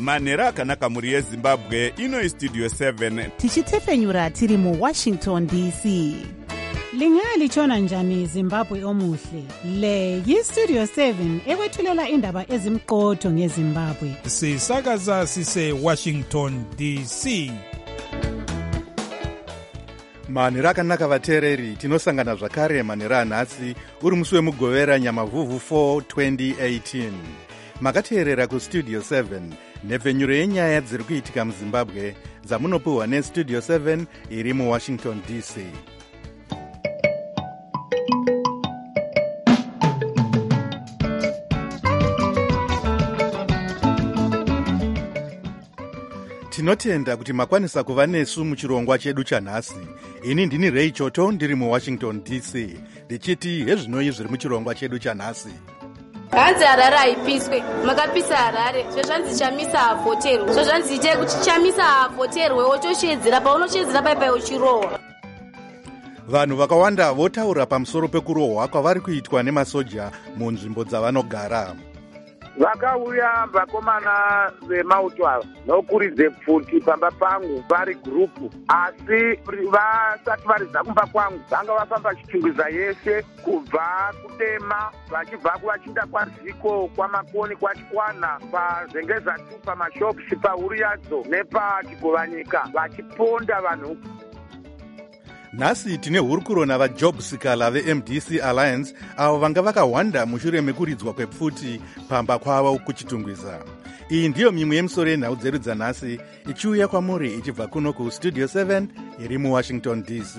manhero akanaka mhuri yezimbabwe. Ino Studio 7 tichitefenyura tiri muWashington DC. Lingalitshona njani Zimbabwe omuhle? Le yiStudio 7 ekwethulela indaba ezimqotho ngeZimbabwe. Sisakaza sise Washington DC. Manhero akanaka vateereri, tinosangana zvakare manhero anhasi uri musi wemugovera nyamavhuvhu 4 2018. Makateerera kuStudio 7 nhepfenyuro yenyaya dziri kuitika muZimbabwe dzamunopiwa neStudio 7 iri muWashington DC. Tinotenda kuti makwanisa kuva nesu muchirongwa chedu chanhasi. Ini ndini Ray Choto ndiri muWashington DC. Ndichiti hezvinoi zviri muchirongwa chedu chanhasi. Hanzi Harare haipiswe, makapisa Harare, zvezvanzi chamisa havhoterwe, zvezvanzi ite kuti chamisa havhoterwe wochoshedzera paunoshedzera paipai uchirohwa. Vanhu vakawanda votaura pamusoro pekurohwa kwavari kuitwa nemasoja munzvimbo dzavanogara. Vakauya vakomana vemauto ava nokuridze pfuti pamba pangu vari gurupu, asi vasati varidza kumba kwangu vanga vafamba vachichingwiza yese kubva kutema vachibva kuvachiinda kwaZiko, kwamakoni, kwachikwana, pazengeza 2, pamashopsi, pauriyadzo nepachigovanyika vachiponda vanhu. Nhasi tine hurukuro navajob seeker veMDC Alliance avo vanga vakahwanda mushure mekuridzwa kwepfuti pamba kwavo kuchitungwiza. Iyi ndiyo mimwe yemisoro yenhau dzedu dzanhasi ichiuya kwamuri ichibva kuno kuStudio 7 iri muWashington DC.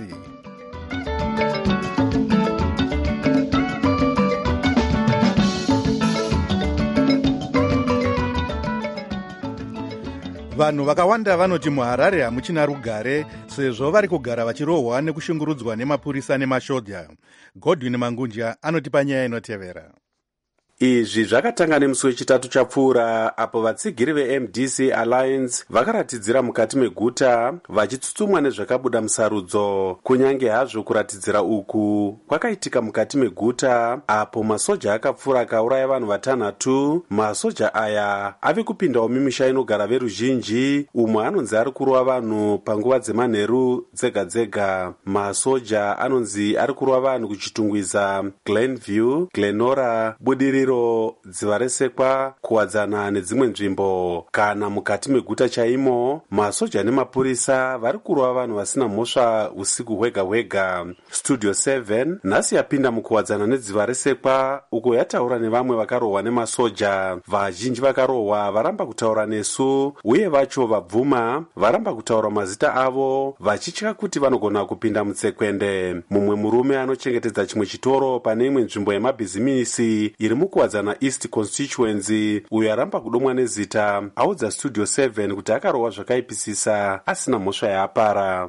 Vanhu vakawanda vanoti muHarare hamuchina rugare sezvo vari kugara vachirohwa nekushungurudzwa nemapurisa nemashoja. Godwin Mangunja anotipa nyaya inotevera. Izvi zvakatanga nemusi wechitatu chapfuura apo vatsigiri veMDC Alliance vakaratidzira mukati meguta vachitsutsumwa nezvakabuda musarudzo. Kunyange hazvo kuratidzira uku kwakaitika mukati meguta apo masoja akapfuura akauraya vanhu 6. Masoja aya ave kupindawo mimisha inogara veruzhinji umwe anonzi ari kurova vanhu panguva dzemanheru dzega dzega. Masoja anonzi ari kurova vanhu kuchitungwiza Glenview, Glenora, Budiriro, Dziva reSekwa, Kuwadzana nedzimwe nzvimbo. Kana mukati meguta chaimo masoja nemapurisa vari kurova vanhu vasina mhosva usiku hwega hwega. Studio 7 nhasi yapinda mukuwadzana nedziva reSekwa uko yataura nevamwe vakarohwa nemasoja. Vazhinji vakarohwa varamba kutaura nesu uye vacho vabvuma varamba kutaura mazita avo vachitya kuti vanogona kupinda mutsekwende. Mumwe murume anochengetedza chimwe chitoro pane imwe nzvimbo yemabhizimisi iri mukuwadzana East Constituency uyo aramba kudomwa nezita audza Studio 7 kuti akarohwa zvakaipisisa asina mhosva yaapara.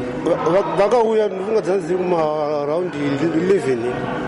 Vakauya ndifunga dzanzi kumaraundi 11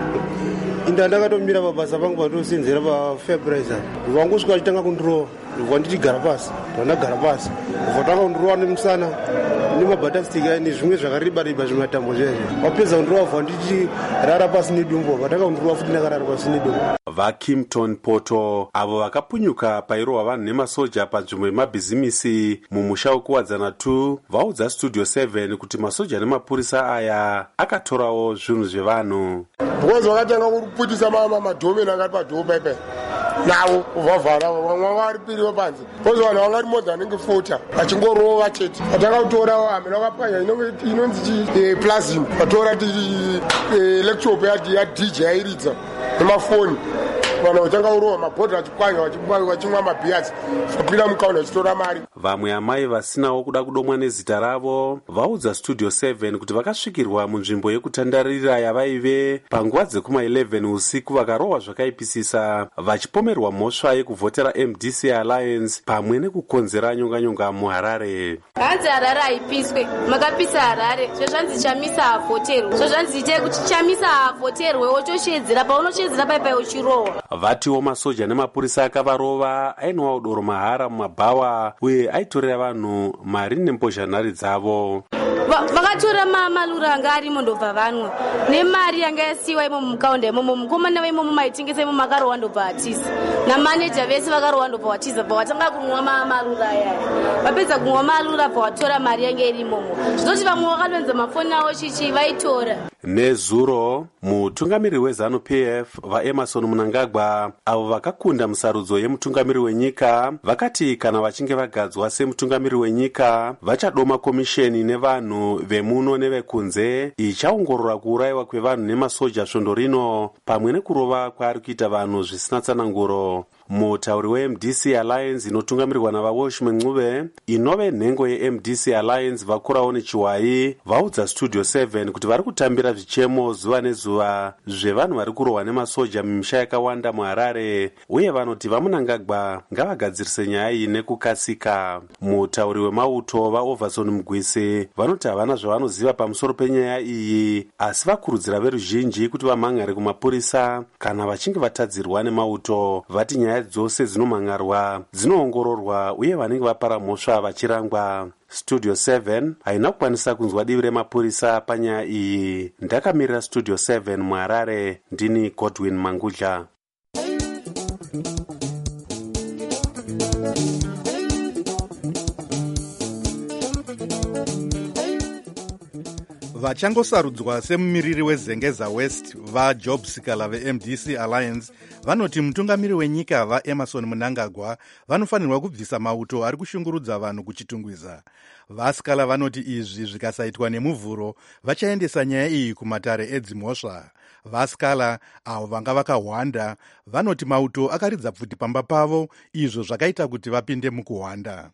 inda ndakatomira pabasa pangu patosenzera paFebrizer vangosvika vachitanga kundirowa vandichigara pasi vandagara pasi vatanga kundirowa nemusana nemabhatastic nezvimwe zvakareba-reba zvimatambo zvezvo vapedza kundirowa vandichirara pasi nedumbo vatanga kundirowa futi ndakarara pasi nedumbo. VaKimpton Poto avo vakapunyuka pairohwa vanhu nemasoja panzvimbo yemabhizimisi mumusha wekuwadzana 2 vaudza Studio 7 kuti masoja nemapurisa aya akatorawo zvinhu zvevanhu. Because vakatanga kuputisa madhomeni angari padhoo paipai nawo kuvhavhara vamwe vari piriwo panze because vanhu vangari more than 40 vachingorova chete. Vatanga kutora hamena vakapwanya inonzi plasm vatora laptop yaDJ airidza nemafoni vanhu vachanga urowa mabhodhi vachikwanya vachimwa mabhiyazi vapinda mukaunda vachitora mari. Vamwe amai vasinawo kuda kudomwa nezita ravo vaudza Studio 7 kuti vakasvikirwa munzvimbo yekutandarira yavaive panguva dzekuma11 usiku vakarohwa zvakaipisisa vachipomerwa mhosva yekuvhotera MDC Alliance pamwe nekukonzera nyonganyonga muHarare. Hanzi Harare haipiswe, makapisa Harare, zvezvanzi chamisa havhoterwe, zvezvanzi ite kuti chamisa havhoterwe wochoshedzera paunoshedzera paipai uchirohwa. Vatiwo masoja nemapurisa akavarova ainowa udoro mahara mumabhawa uye aitorera vanhu mari nembozhanhare dzavo. vakatora mamalura anga arimo ndobva vanwa nemari yanga yasiyiwa imomo mukaunda imomo mukomana vaimomo maitengesa imomo makarohwa ndobva atiza namaneja vese vakarohwa ndobva watiza bva watanga kunwa mamalura ayaya vapedza kunwa malura bva watora mari yanga iri imomo zvinoti vamwe vakadonza mafoni avo chichi vaitora. Nezuro mutungamiri wezanu PF vaEmerson Mnangagwa avo vakakunda musarudzo yemutungamiri wenyika vakati kana vachinge vagadzwa semutungamiri wenyika vachadoma komisheni nevanhu vemuno nevekunze ichaongorora kuurayiwa kwevanhu nemasoja svondo rino pamwe nekurova kwaari kuita vanhu zvisina tsananguro. Mutauri weMDC Alliance inotungamirirwa navaWalshman Ncube inove nhengo yeMDC Alliance Vakuraone Chiwai vaudza Studio 7 kuti vari kutambira zvichemo zuva nezuva zvevanhu vari kurohwa nemasoja mumisha yakawanda muHarare uye vanoti vaMnangagwa ngavagadzirise nyaya iyi nekukasika. Mutauri wemauto vaOverson Mugwise vanoti havana zvavanoziva pamusoro penyaya iyi asi vakurudzira veruzhinji kuti vamhangare kumapurisa kana vachinge vatadzirwa nemauto vati nyaya dzose dzinomhangarwa dzinoongororwa uye vanenge vapara mhosva vachirangwa. Studio 7 haina kukwanisa kunzwa divi remapurisa panyaya iyi. Ndakamirira Studio 7 muHarare ndini Godwin Mangudla. Vachangosarudzwa semumiriri weZengeza West vaJob Sikala veMDC Alliance vanoti mutungamiri wenyika vaEmerson Mnangagwa vanofanirwa kubvisa mauto ari kushungurudza vanhu kuchitungwiza. VaSikala vanoti izvi zvikasaitwa nemuvhuro vachaendesa nyaya iyi kumatare edzimhosva. VaSikala avo vanga vakahwanda vanoti mauto akaridza pfuti pamba pavo izvo zvakaita kuti vapinde mukuhwanda.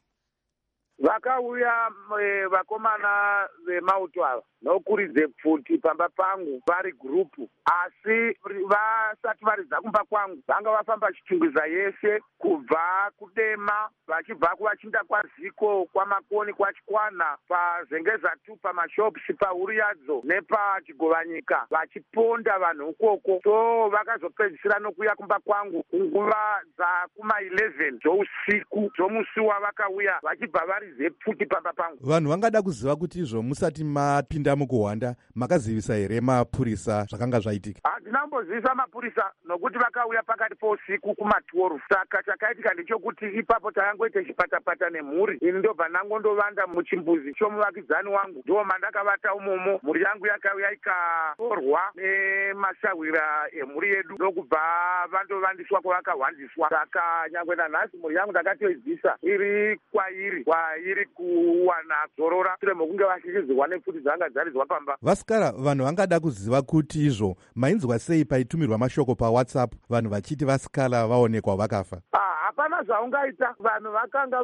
Vakauya vakomana vemauto ava nokuridze pfuti pamba pangu vari gurupu, asi vasati varidza kumba kwangu vanga vafamba chitungwiza yese kubva kudema vachibva kuvachinda kwaziko kwamakoni kwachikwana paZengeza 2 pamashopusi pauri yadzo nepachigovanyika vachiponda vanhu ukoko. So vakazopedzisira nokuya kumba kwangu kunguva dzakuma11 dzousiku dzomusi wavakauya vachibva varize pfuti pamba pangu. Vanhu vangada kuziva kuti izvo musati mapinda mukuhwanda makazivisa here mapurisa zvakanga zvaitika? Handinambozivisa mapurisa nokuti vakauya pakati pousiku kuma12. Saka chakaitika ndechokuti ipapo takangoita chipatapata nemhuri. Ini ndobva ndangondovanda muchimbuzi chomuvakidzani wangu, ndo mandakavata umomo. Mhuri yangu yakauya ikatorwa nemashawira emhuri yedu ndokubva vandovandiswa kwavakahwandiswa. Saka nyangwe nanhasi mhuri yangu ndakatoibvisa iri kwairi kuwana zorora shure mokunge vashishizirwa nepfuti dzanga dzaridzwa pamba. VaSikala vanhu vangada kuziva kuti izvo mainzwa sei paitumirwa mashoko paWhatsApp vanhu vachiti VaSikala vaonekwa vakafa? Hapana zvaungaita. Vanhu vakanga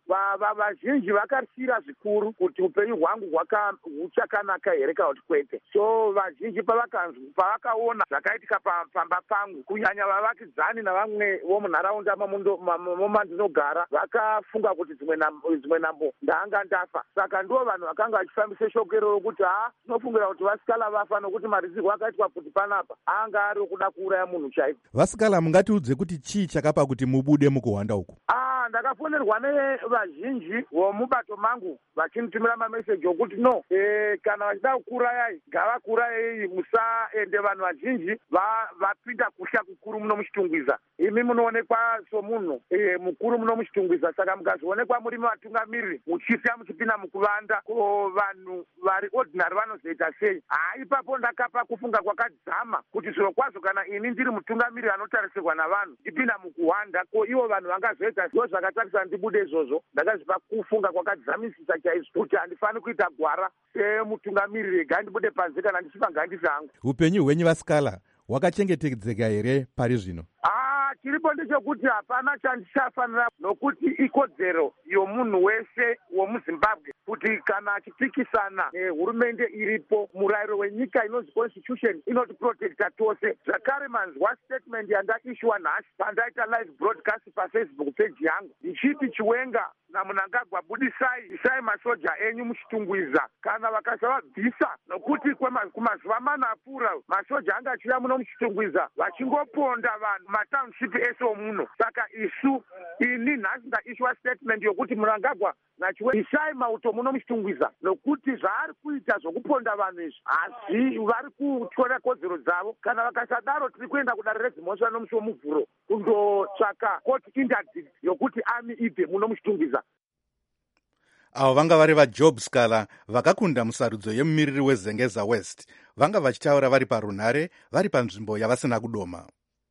vazhinji vakasira zvikuru kuti upenyu hwangu huchakanaka here kana kuti kwete. So vazhinji pavakaona zvakaitika pamba pangu kunyanya vavakidzani navamwe vomunharaunda momandinogara vakafunga kuti dzimwe nambo ndanga ndafa. Saka ndo vanhu vakanga vachifambisa shoko iroro kuti tinofungira kuti VaSikala vafa nokuti marizirwo akaitwa kuti panapa anga ari kuda kuuraya munhu chaipo. VaSikala mungatiudze kuti chii chakapa kuti mubude mukuhwanda uku? Ndakafonerwa nevazhinji vomubato mangu vachinitumira mameseji okuti no, kana vachida kukurayai ngavakurayai, musaende vanhu vazhinji vapinda kusha kukuru muno muchitungwiza. Imi munoonekwa somunhu mukuru muno muchitungwiza, saka mukazionekwa muri vatungamiriri muchifya muchipinda mukuvanda ko vanhu vari ordinary vanozoita sei? Ipapo ndakapa kufunga kwakadzama kuti zviro kwazvo kana ini ndiri mutungamiriri anotarisirwa navanhu ndipinda mukuhwanda ko ivo vanhu vangazoita ndo zvakatarisa ndibude izvozvo. Ndakazvipa kufunga kwakadzamisisa chaizvo kuti handifani kuita gwara semutungamiriri rega ndibude panze kana ndichifa ngandisi hangu. Upenyu hwenyu VaSikala hwakachengetedzeka here pari zvino? Chiripo ndechekuti hapana chandichafanira nokuti ikodzero yomunhu wese womuZimbabwe kuti kana achipikisana nehurumende iripo, murayiro wenyika inonzi constitution inotiprotecta tose. Zvakare manzwa statement yandaishiwa nhasi pandaita live broadcast paFacebook page yangu ndichiti Chiwenga naMnangagwa budisai masoja enyu muchitungwiza kana vakasavabvisa nokuti kumazuva mana apfuura masoja anga achiuya muno muchitungwiza vachingoponda vanhu matownship ese omuno. Saka ini nhasi ndaishuwa statement yokuti Mnangagwa nachiwe isai mauto muno muchitungwiza nokuti zvaari kuita zvokuponda vanhu izvi asi vari kutora kodzero dzavo. Kana vakasadaro tiri kuenda kudare redzimhosva nomusi womuvhuro kundotsvaka court interdict yokuti ami ibve muno muchitungwiza. Avo vanga vari vaJob Scala vakakunda musarudzo yemumiriri weZengeza West, vanga vachitaura vari parunhare vari panzvimbo yavasina kudoma.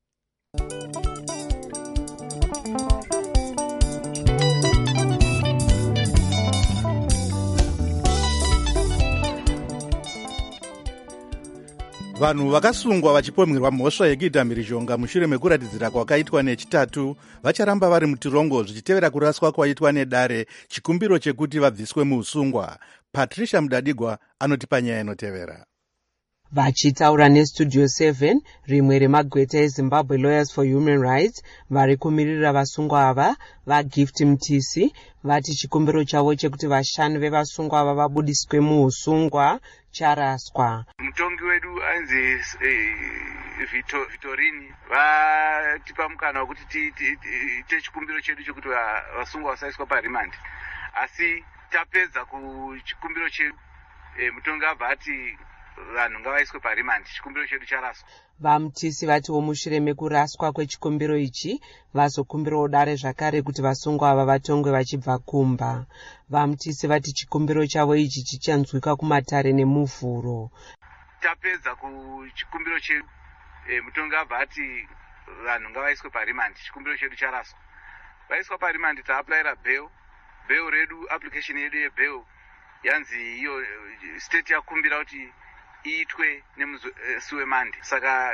Vanhu vakasungwa vachipomerwa mhosva yekuita mhirizhonga mushure mekuratidzira kwakaitwa nechitatu vacharamba vari mutirongo zvichitevera kuraswa kwaitwa nedare chikumbiro chekuti vabviswe muusungwa. Patricia Mudadigwa anotipa nyaya inotevera. Vachitaura neStudio 7, rimwe remagweta eZimbabwe Lawyers for Human Rights, vari kumirira vasungwa ava, vaGift Mtisi, vati chikumbiro chavo chekuti vashanu vevasungwa ava vabudiswe muusungwa charaswa. Mutongi wedu anzi Vitorini vatipa mukana wekuti tiite chikumbiro chedu chekuti vasungwa vasaiswa parimandi, asi tapedza kuchikumbiro chedu mutongi abva ati vanhu ngavaiswe parimandi, chikumbiro chedu charaswa. VaMtisi vatiwo mushure mekuraswa kwechikumbiro ichi vazokumbirawo dare zvakare kuti vasungwa ava vatongwe vachibva kumba. VaMtisi vati chikumbiro chavo ichi chichanzwika kumatare nemuvhuro. Tapedza kuchikumbiro chedu mutongi abva ati vanhu ngavaiswe parimandi, chikumbiro chedu charaswa. Vaiswa parimandi taaplayira bail redu, application yedu yebail yanzi iyo state yakumbira kuti iitwe nemusi wemande. Saka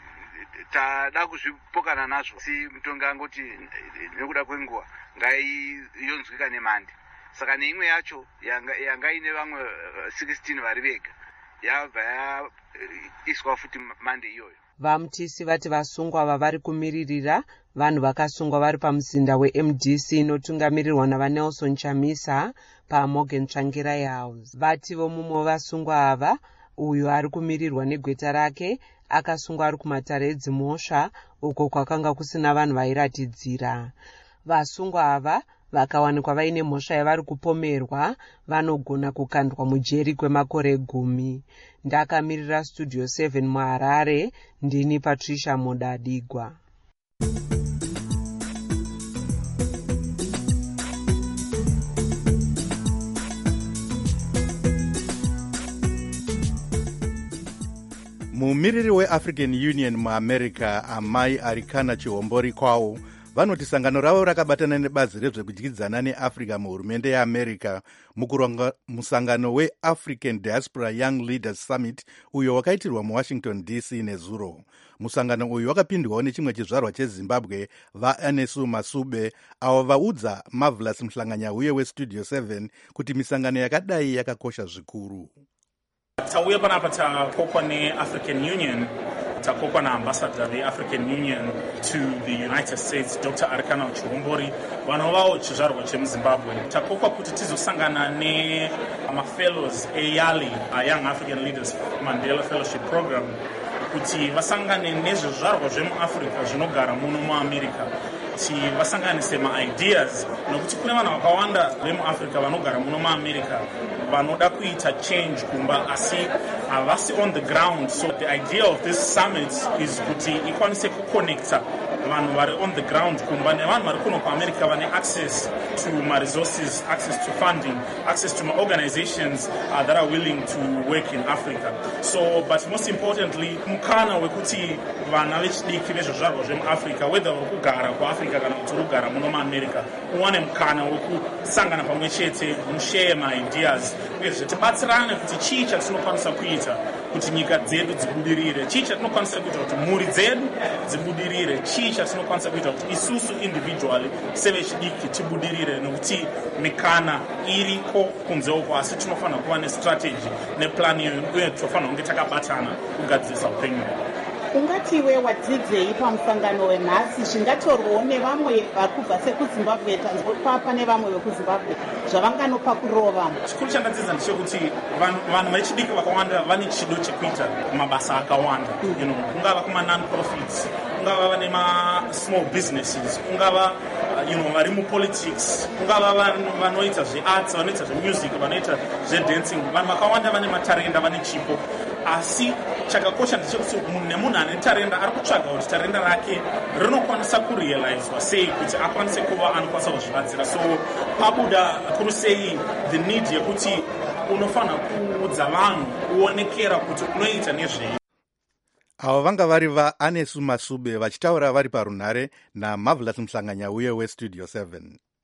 tada kuzvipokana nazvo, si mutongi angoti nekuda kwenguva ngaiyonzwika nemande. Saka neimwe yacho yanga ine vamwe 16 vari vega yabva yaiswa futi mande iyoyo. VaMtisi vati vasungwa ava vari kumiririra vanhu vakasungwa vari pamuzinda weMDC inotungamirirwa navaNelson Chamisa paMorgan Tsvangirai House. Vativo mumwe wevasungwa ava, uyo ari kumirirwa negweta rake, akasungwa ari kumatare edzimhosva uko kwakanga kusina vanhu vairatidzira. Vasungwa ava vakawanikwa vaine mhosva yavari kupomerwa vanogona kukandwa mujeri kwemakore 10. Ndakamirira Studio 7 muHarare, ndini Patricia Mudadigwa. Mumiriri weAfrican Union muAmerica, Amai Arikana Chihombori kwawo, vanoti sangano ravo rakabatana nebazi rezvekudyidzana neAfrica muhurumende yeAmerica mukuronga musangano weAfrican Diaspora Young Leaders Summit uyo wakaitirwa muWashington DC nezuro. Musangano uyu wakapindwawo nechimwe chizvarwa cheZimbabwe vaAnesu Masube, avo vaudza Marvelous Mhlanganya weStudio 7 kuti misangano yakadai yakakosha zvikuru. Tauya panapa takokwa neAfrican Union, takokwa naambassador veAfrican Union to the United States, Dr. Arikana Chihombori, vanovawo chizvarwa chemuZimbabwe. Takokwa kuti tizosangana nemafellows eYALI, Young African Leaders Mandela Fellowship Program, kuti vasangane nezvezvarwa zvemuAfrica zvinogara muno muAmerica, kuti vasanganise maideas, nokuti kune vanhu vakawanda vemuAfrica vanogara muno muAmerica vanoda kuita change kumba asi havasi on the ground. So the idea of this summit is kuti ikwanise kuconnecta vanhu vari on the ground kumba nevanhu vari kuno kuAmerica vane access to my resources, access to funding, access to my organizations that are willing to work in Africa. So, but most importantly, mukana wekuti vana vechidiki vezvezvarwa zvemuAfrica, whether vari kugara kuAfrica kana kuti kugara muno muAmerica, uwane mukana wekusangana pamwe chete, mushare maideas, uyezve tibatsirane kuti chii chatinokwanisa kuita kuti nyika dzedu dzibudirire, chii chatinokwanisa kuita kuti mhuri dzedu dzibudirire, chii chatinokwanisa kuita kuti isusu individually sevechidiki tibudirire, nokuti mikana iriko kunze uko, asi tinofanira kuva nestrategy neplan uye tinofanira kunge takabatana kugadzirisa upenyu. ungatiwe wadzidzei pamusangano wenhasi zvingatorwawo nevamwe vari kubva sekuzimbabwe tanzwa pane vamwe vekuzimbabwe zvavanganopa kurova? Chikuru chandadzidza ndechekuti vanhu vechidiki vakawanda vane chido chekuita mabasa akawanda, kungava kuma-non-profits, kungava vane ma-small businesses, kungava vari mupolitics, kungava vanoita zvearts, vanoita zvemusic, vanoita zvedancing. Vanhu vakawanda vane matarenda, vane chipo, asi chakakosha ndechekuti munhu nemunhu ane tarenda ari kutsvaga kuti tarenda rake rinokwanisa kurealizwa sei kuti akwanise kuva anokwanisa kuzvivadzira. So pabuda kuru sei the need yekuti unofanira kuudza vanhu uonekera kuti unoita nezvei. Avo vanga vari vaAnesu Masube vachitaura vari parunhare naMarvelous Mhlanganya uye weStudio 7.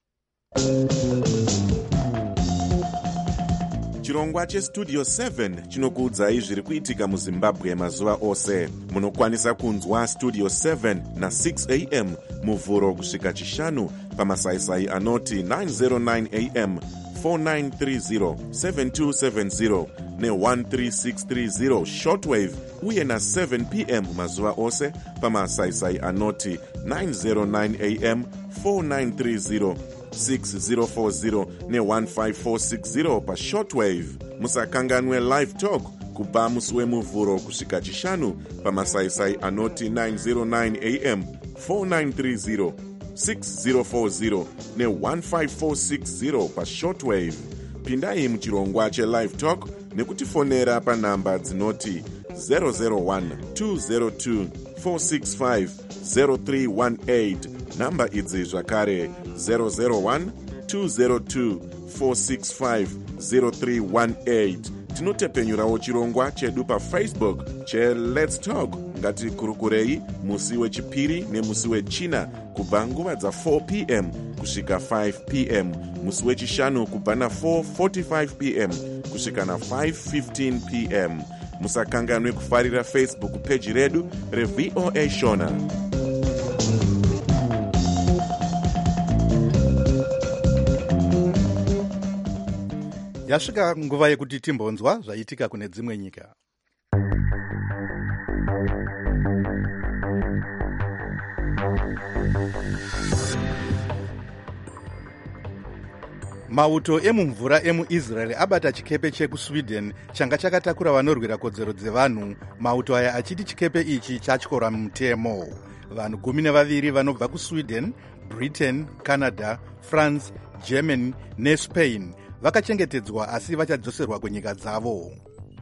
Chirongwa cheStudio 7 chinokuudzai zviri kuitika muZimbabwe mazuva ose. Munokwanisa kunzwa Studio 7 na 6 am muvhuro kusvika chishanu pamasaisai anoti 909 am 4930 7270 ne13630 shortwave uye na 7 pm mazuva ose pamasaisai anoti 909 am 4930 6040 ne15460 pashortwave. Musakanganwe live talk kubva musi wemuvhuro kusvika chishanu pamasaisai anoti 909 am 4930 6040 ne15460 pashortwave. Pindai muchirongwa chelive talk nekutifonera panhamba dzinoti 001 202 465 0318. Namba idzi zvakare 001 202 465 0318. Tinotepenyurawo chirongwa chedu paFacebook cheLet's Talk. Ngatikurukurei musi wechipiri nemusi wechina kubva nguva dza4 pm kusvika 5 pm, musi wechishanu kubva na4:45 pm kusvika na5:15 pm. Musakanganwe kufarira Facebook page redu reVOA Shona. Yasvika nguva yekuti timbonzwa zvaitika kune dzimwe nyika. Mauto emumvura emuIsrael abata chikepe chekuSweden changa chakatakura vanorwira kodzero dzevanhu. Mauto aya achiti chikepe ichi chatyora mutemo. Vanhu 12 vanobva kuSweden, Britain, Canada, France, Germany neSpain vakachengetedzwa asi vachadzoserwa kunyika dzavo.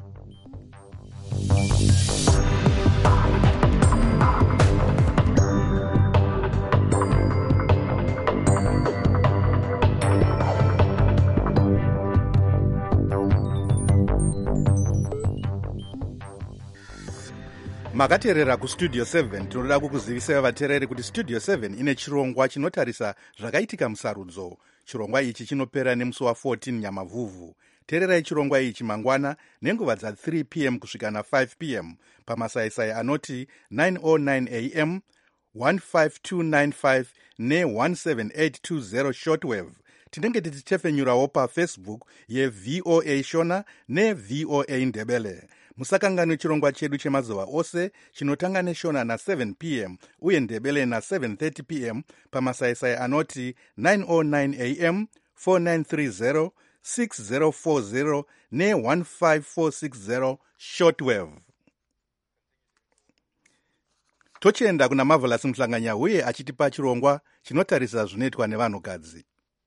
Makateerera kuStudio 7. Tinoda kukuzivisa vateereri kuti Studio 7 ine chirongwa chinotarisa zvakaitika musarudzo. Chirongwa ichi chinopera nemusi wa14 Nyamavhuvhu. Teererai chirongwa ichi mangwana nenguva dza3 pm kusvika na5 pm pamasaisai anoti 909 am 15295 ne17820 shortwave. Tinenge tichitefenyurawo paFacebook yeVOA Shona neVOA Ndebele. Musakanganwe chirongwa chedu chemazuva ose chinotanga neshona na7 pm uye Ndebele na7:30 pm pamasaisai anoti 909 am 4930 6040 ne15460 shortwave. Tochienda kuna Marvelous Mhlanganya uye achitipa chirongwa chinotarisa zvinoitwa nevanhukadzi.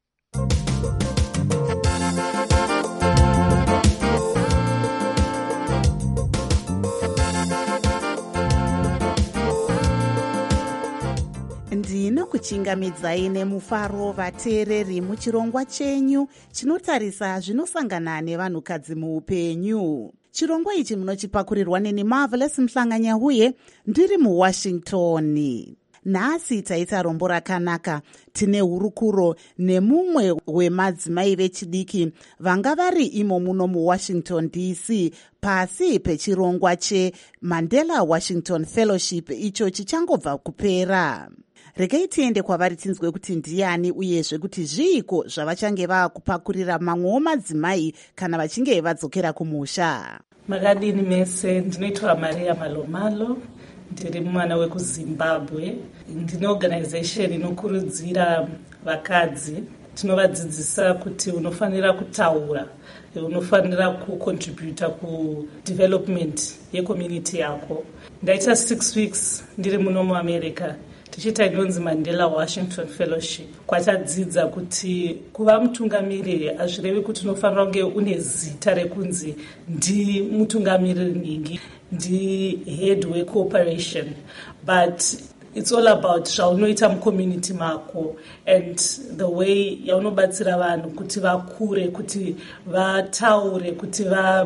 Ndinokuchingamidzai nemufaro vateereri muchirongwa chenyu chinotarisa zvinosangana nevanhukadzi muupenyu. Chirongwa ichi munochipakurirwa neni Marvelous Mhlanganya uye ndiri muWashington. Nhasi taita rombo rakanaka. Tine hurukuro nemumwe wemadzimai vechidiki vanga vari imo muno muWashington DC pasi pechirongwa cheMandela Washington Fellowship icho chichangobva kupera. Regai tiende kwavari tinzwe kuti ndiani uyezve kuti zviiko zvavachange vakupakurira mamwewo madzimai kana vachinge vadzokera kumusha. Makadini mese, ndinoitwa Maria Malomalo, ndiri mwana wekuzimbabwe. Ndine organization inokurudzira vakadzi. Tinovadzidzisa kuti unofanira kutaura, unofanira kucontributa kudevelopment yecommunity yako. Ndaita 6 weeks ndiri muno muAmerica tichiita inonzi Mandela Washington Fellowship. Kwatadzidza kuti kuva mutungamiriri hazvirevi kuti unofanira kunge une zita rekunzi ndi mutungamiriri nyingi, ndi head wecorporation, but it's all about zvaunoita mucommunity mako and the way yaunobatsira vanhu kuti vakure, kuti vataure, kuti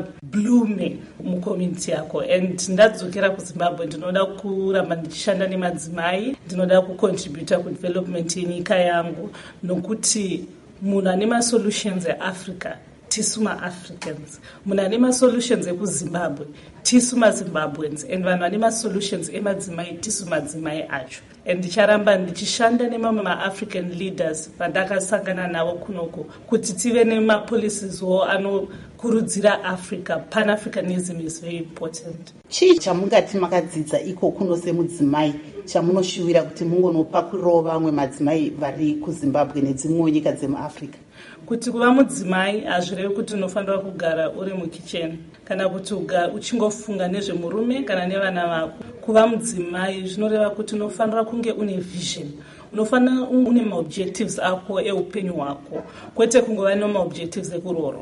vablume mucommunity yako. And ndadzokera kuZimbabwe ndinoda kuramba ndichishanda nemadzimai, ndinoda kucontributa kudevelopment yenyika yangu, nokuti munhu ane masolutions eAfrica tisu maAfricans, munhu ane masolutions ekuZimbabwe tisu maZimbabweans, and vanhu vane masolutions emadzimai tisu madzimai acho. And ndicharamba ndichishanda nemamwe maAfrican leaders vandakasangana navo kunoko kuti tive nemapolicies wo anokurudzira Africa. Pan-Africanism is very important. Chii chamungati makadzidza iko kuno semudzimai chamunoshuvira kuti mungonopa kurova vamwe madzimai vari kuZimbabwe nedzimwewo nyika dzemuAfrica? Kuti kuva mudzimai hazvirevi kuti unofanira kugara uri mukicheni kana kuti uchingofunga nezvemurume kana nevana vako. Kuva mudzimai zvinoreva kuti unofanira kunge une vision, unofanira une maobjectives ako eupenyu hwako, kwete kungova nemaobjectives ekuroorwa.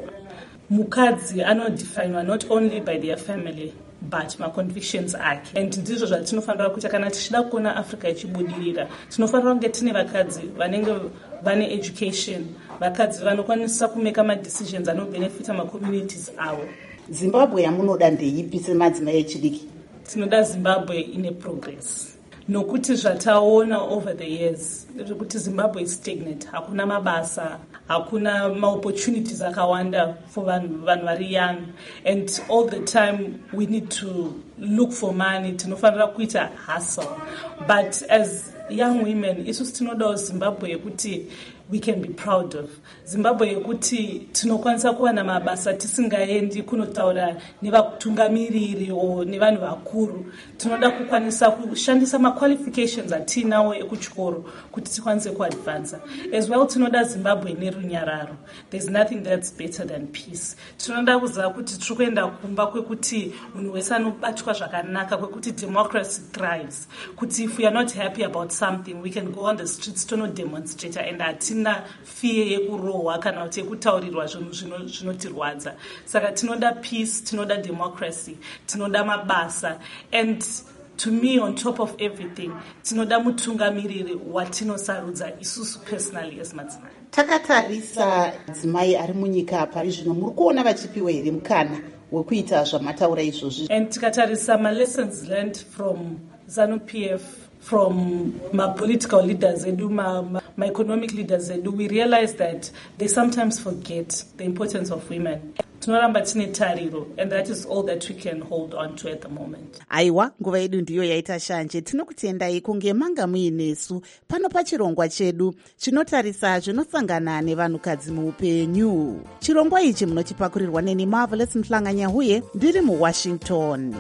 Mukadzi anodefinwa not only by their family but maconvictions ake, and ndizvo zvatinofanira kuita kana tichida kuona Africa ichibudirira. Tinofanira kunge tine vakadzi vanenge vane education, vakadzi vanokwanisa kumeka madecisions anobenefita macommunities avo. Zimbabwe yamunoda ndeipi semadzimai echidiki? Tinoda Zimbabwe ine progress, nokuti zvataona over the years ndezvekuti Zimbabwe is stagnant. Hakuna mabasa, hakuna maopportunities akawanda for vanhu vari young, and all the time we need to look for money. Tinofanira kuita hustle, but as young women isusu tinodawo Zimbabwe yekuti we can be proud of. Zimbabwe yekuti tinokwanisa kuwana mabasa tisingaendi kunotaura nevatungamiriri o nevanhu vakuru. Tinoda kukwanisa kushandisa maqualifications atinawo ekuchikoro kuti tikwanise kuadvansa. As well tinoda Zimbabwe nerunyararo. There's nothing that's better than peace. Tinoda kuziva kuti tiri kuenda kumba kwekuti munhu wese anobatwa zvakanaka, kwekuti democracy thrives, kuti if we are not happy about something we can go on the streets tono demonstrate, and hatina fear yekurohwa kana kuti yekutaurirwa zvinhu zvinotirwadza. Saka tinoda peace, tinoda democracy, tinoda mabasa, and to me on top of everything tinoda mutungamiriri watinosarudza isusu personally as madzimai. Takatarisa madzimai ari munyika pari zvino, muri kuona vachipiwa here mukana wekuita zvamataura izvozvi? And tikatarisa lessons learned from ZANU-PF, from my political leaders edu, my economic leaders edu, we realize that they sometimes forget the importance of women. Tinoramba tine tariro, and that is all that we can hold on to at the moment. Aiwa, nguva yedu ndiyo yaita shanje. Tinokutendai kunge manga muinesu pano pachirongwa chedu chinotarisa zvinosangana nevanhukadzi muupenyu. Chirongwa ichi munochipakurirwa neni Marvelous Mhlanga-Nyahuye, ndiri muWashington.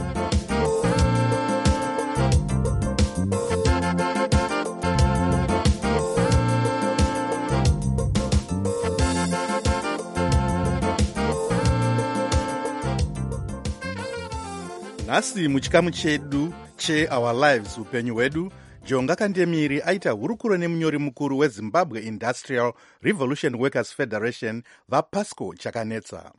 Nhasi muchikamu chedu cheOur Lives upenyu hwedu, Jonga Kandemiri aita hurukuro nemunyori mukuru weZimbabwe Industrial Revolution Workers Federation vaPASCO chakanetsa.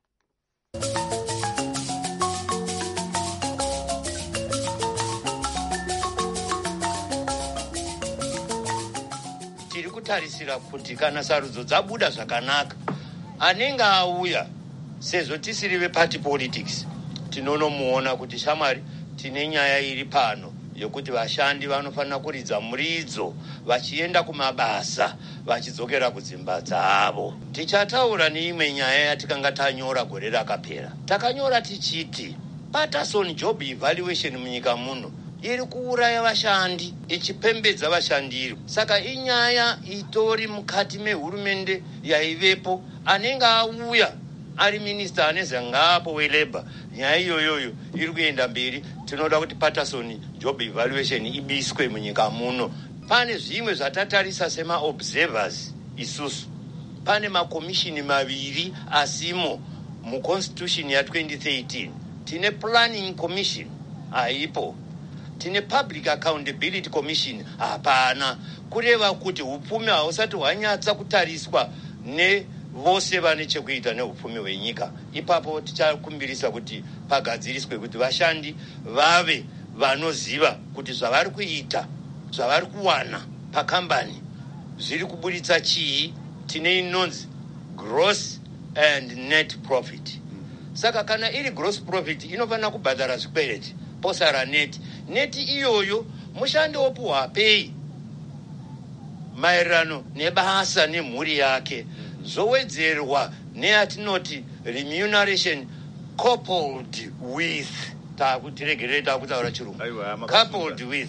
Tiri kutarisira kuti kana sarudzo dzabuda zvakanaka, anenge auya sezvo tisiri veparty politics, tinonomuona kuti shamwari tine nyaya iri pano yokuti vashandi vanofanira kuridza muridzo vachienda kumabasa vachidzokera kudzimba dzavo. Tichataura neimwe nyaya yatikanga tanyora gore rakapera. Takanyora tichiti Patterson Job Evaluation munyika muno iri kuuraya vashandi, ichipembedza vashandi iri. Saka inyaya itori mukati mehurumende yaivepo, anenge auya ari minista aneza ngapo welabor. Nyaya iyoyoyo iri kuenda mberi. Tinoda kuti Patterson job evaluation ibiswe munyika muno. Pane zvimwe zvatatarisa sema observers isusu. Pane makomishini maviri asimo muconstitution ya 2013. Tine planning commission aipo. Tine public accountability commission hapana. Kureva kuti upfumi hausati hwanyatsa kutariswa nevose vane chekuita neupfumi hwenyika. Ipapo tichakumbirisa kuti pagadziriswe kuti vashandi vave vanoziva kuti zvavari kuita, zvavari kuwana pakambani zviri kuburitsa chii. Tine inonzi gross and net profit. Saka kana iri gross profit inofanira kubhadhara zvikwereti posara net iyoyo mushandi opuhwa pay maererano nebasa nemhuri yake zowedzerwa neatinoti remuneration coupled with takutiregerere takutaura chirungu coupled with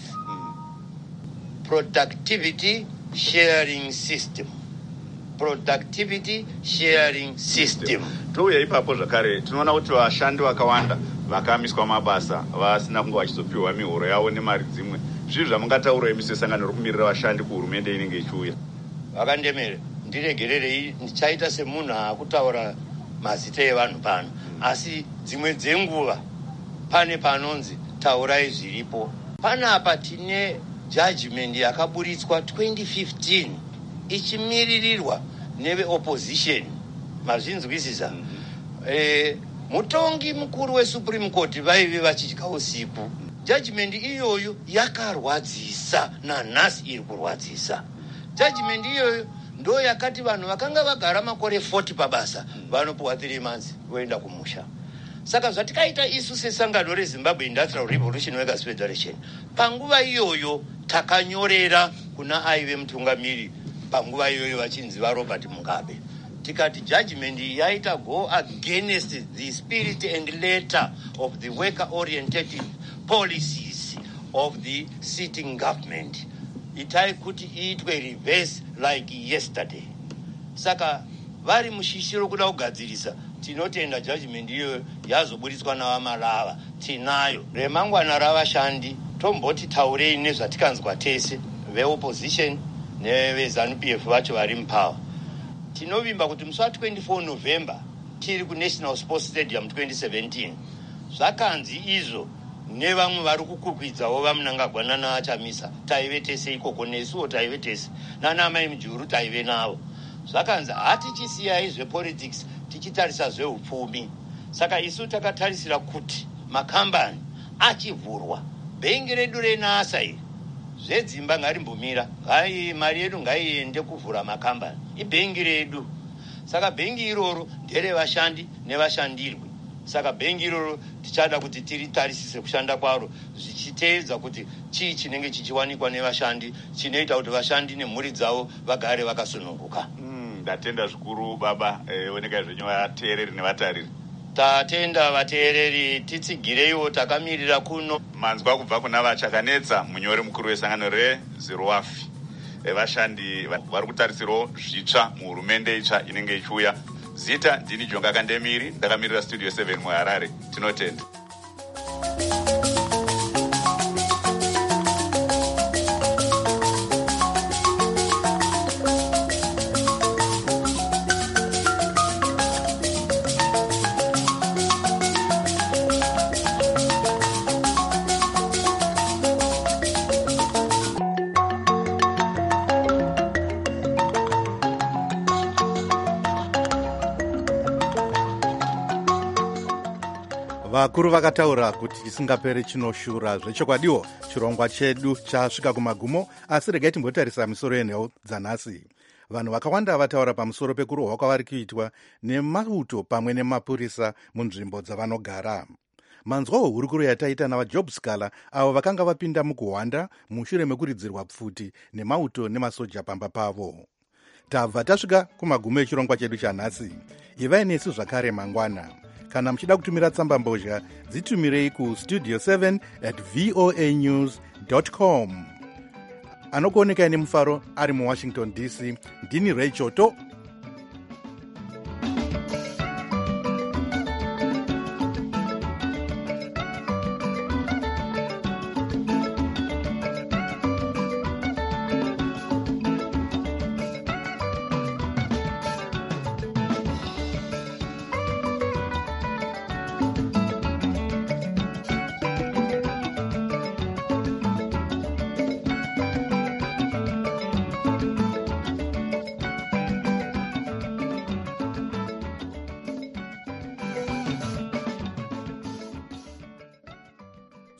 productivity sharing system. Touya ipapo zvakare tinoona kuti vashandi vakawanda vakamiswa mabasa vasina kunge vachizopiwa mihoro yavo nemari dzimwe. Zvizvi zvamungataura imi sesangano rokumirira vashandi kuhurumende inenge ichiuya. Vakandemere ndiregererei ndichaita semunhu akutaura mazita evanhu pano, asi dzimwe dzenguva pane panonzi taurai zviripo. Panapa tine judgment yakaburitswa 2015 ichimiririrwa neve opposition. Mazvinzwisisa. Mutongi mukuru weSupreme Court vaive vachidya usiku. Judgment iyoyo yakarwadzisa nanhasi iri kurwadzisa. Judgment iyoyo ndo yakati vanhu vakanga vagara makore 40 pabasa vanopuwa 3 months voenda kumusha. Saka zvatikaita isu sesangano reZimbabwe Industrial Revolution Workers Federation, panguva iyoyo takanyorera kuna aive mutungamiri panguva iyoyo vachinzi vaRobert Mugabe. Tikati judgment yaita go against the spirit and letter of the worker oriented policies of the sitting government. Itai kuti iitwe reverse like yesterday. Saka vari mushishiro kuda kugadzirisa tinotenda judgment iyo yazoburitswa navamalava tinayo. Remangwana ravashandi tomboti taurei nezvatikanzwa tese veopposition neveZANU-PF vacho vari mupower. Tinovimba kuti musi wa24 November tiri kuNational Sports Stadium 2017 zvakanzi izvo nevamwe vari kukukwidzawo vamunangagwana naachamisa taive tese ikoko nesuwo taive tese nanamai mujuru taive navo. Zvakanzi hatichisiyai zvepolitics tichitarisa zveupfumi. Saka isu takatarisira kuti makambani achivhurwa bhengi redu renasa iri zvedzimba ngarimbomira mari yedu ngaiende kuvhura makambani ibhengi redu. Saka bhengi iroro nderevashandi nevashandirwi. Saka bhengi iroro tichada kuti tiritarisise kushanda kwaro zvichiteedza kuti chii chinenge chichiwanikwa nevashandi chinoita kuti vashandi nemhuri dzavo vagare vakasununguka. Ndatenda zvikuru baba. Oneka zvenyu vateereri nevatariri. Tatenda vateereri, titsigireiwo takamirira kuno. Manzwa kubva kuna vachakanetsa munyori mukuru wesangano reZiruwafi. Vashandi vari kutarisirawo zvitsva muhurumende itsva inenge ichiuya. Zita ndini Jonga Kandemiri, ndakamirira Studio 7 muHarare. Tinotenda. vakuru vakataura kuti tisingapere chinoshura zvechokwadiwo chirongwa chedu chasvika kumagumo, asi regai timbotarisa misoro yenhau dzanhasi. Vanhu vakawanda vataura pamusoro pekurohwa kwavari kuitwa nemauto pamwe nemapurisa munzvimbo dzavanogara. Manzwawo hurukuro yataita navaJob Sikala avo vakanga vapinda mukuhwanda mushure mekuridzirwa pfuti nemauto nemasoja pamba pavo. Tabva tasvika kumagumo echirongwa chedu chanhasi. Ivai nesu zvakare mangwana. Kana muchida kutumira tsamba mbozha dzitumirei kustudio 7@voanews.com. Anokuoneka nemufaro ari muWashington DC. Ndini Ray Choto.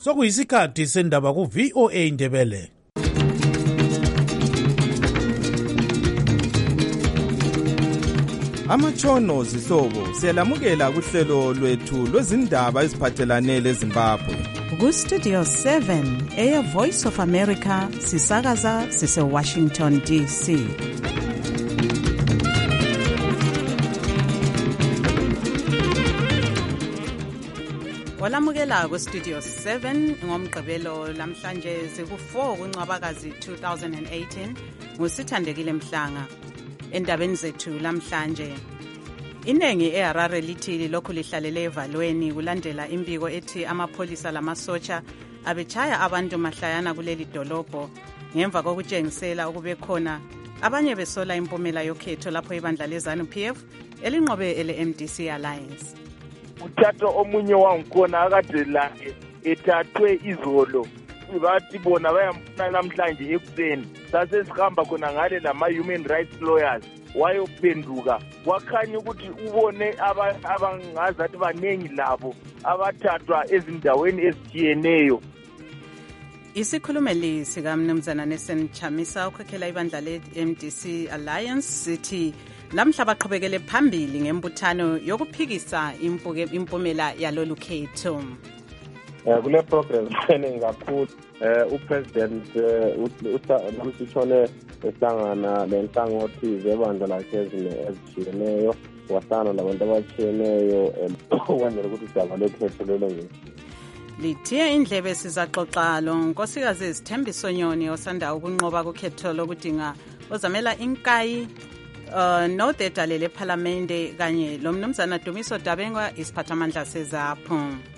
sokuyisikhathi sendaba ku-VOA Indebele. Amatshono zihlobo siyalamukela kuhlelo lwethu lwezindaba eziphathelane leZimbabwe. Ku-Studio 7 Air Voice of America sisakaza sise-Washington DC. Walamukela ku-Studio 7 ngomgqibelo lamhlanje siku-4 kuNcwabakazi 2018 nguSithandekile Mhlanga. Endabeni zethu lamhlanje, inengi eHarare lithi lilokhu lihlalele evalweni kulandela imbiko ethi amapholisa lamasotsha abechaya abantu mahlayana kuleli dolobho ngemva kokutshengisela ukube khona abanye besola impumela yokhetho lapho ibandla leZANU-PF elinqobe ele-MDC Alliance. Uthatha omunye wangikhona akade la ethathwe izolo bathi bona bayamfuna namhlanje ekuseni sasesihamba khona ngale lama-human rights lawyers wayophenduka wakhanya ukuthi ubone abangazathi baningi labo abathathwa ezindaweni ezitshiyeneyo. Isikhulumeli sikamnumzana Nelson Chamisa ukhokhela ibandla le-MDC Alliance sithi lamhla baqhubekele phambili ngembuthano yokuphikisa impumela yalolu khetho. Kule progress eningi kakhulu upresident namsitshone ehlangana lenhlangothi zebandla lakhe ezitshiyeneyo wasana labantu abatshiyeneyo ukwenzela ukuthi udaba lokhetho lolungile. Lithiye indlebe sizaxoxa lo nkosikazi Sithembiso Nyoni osanda ukunqoba kukhetho lokudinga ozamela inkayi nodedalele eParliamente kanye lo mnumzana Dumiso Dabengwa isiphathamandla seZAPHU.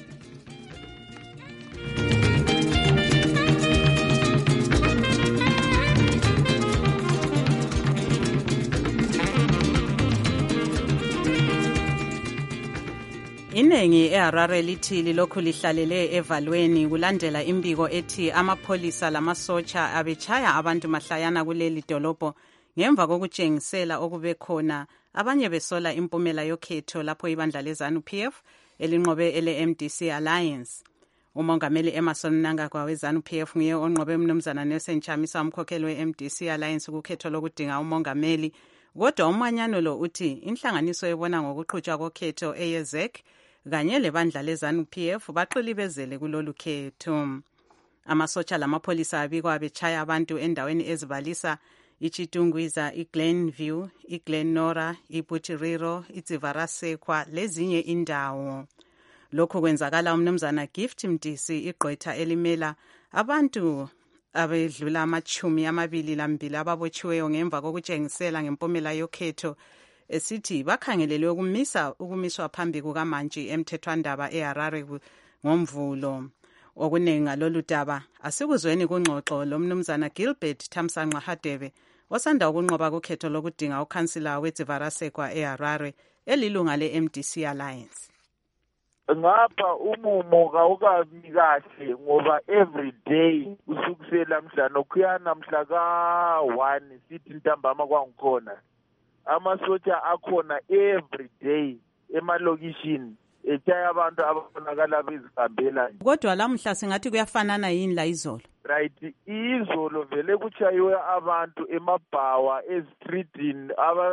Inengi eHarare lithi lilokhu lihlalele evalweni kulandela imbiko ethi amapholisa lamasotsha abechaya abantu mahlayana kuleli dolobho ngemva kokutshengisela okube khona abanye besola impumela yokhetho lapho ibandla leZANU-PF elinqobe ele-MDC Alliance. Umongameli Emmerson Mnangagwa weZANU-PF nguye onqobe umnumzana Nelson Chamisa umkhokheli we-MDC Alliance kukhetho lokudinga umongameli. Kodwa umanyano lo uthi inhlanganiso ebona ngokuqhutshwa kokhetho eyezek kanye lebandla leZANU-PF baxilibezele kulolu khetho. Amasotsha lamapholisa abikwa bechaya abantu endaweni ezibalisa iChitungwiza, iGlenview, iGlenora, iButiriro, iDzivarasekwa lezinye indawo. Lokhu kwenzakala umnumzana Gift Mdisi igqwetha elimela abantu abedlula ama-22 ababotshiweyo ngemva kokutshengisela ngempumela yokhetho esithi bakhangelelwe ukumiswa phambi kukamantshi emthethwandaba eHarare ngomvulo. Okuningi ngalolu daba asikuzweni kungxoxo lomnumzana Gilbert Thamsanqa Hadebe osanda ukunqoba kukhetho lokudinga ukhansila weDzivarasekwa eHarare elilunga le-MDC Alliance. Ngapha umumo kawukabi kahle ngoba every day usukusela mhlana ukuyana mhla ka1 sithi ntambama kwangikhona amasotsha akhona every day emalokishini echaya abantu ababonakala bezihambela. Kodwa lamhla singathi kuyafanana yini la izolo? Right, izolo vele kuchayiwe abantu emabhawa ezitreetini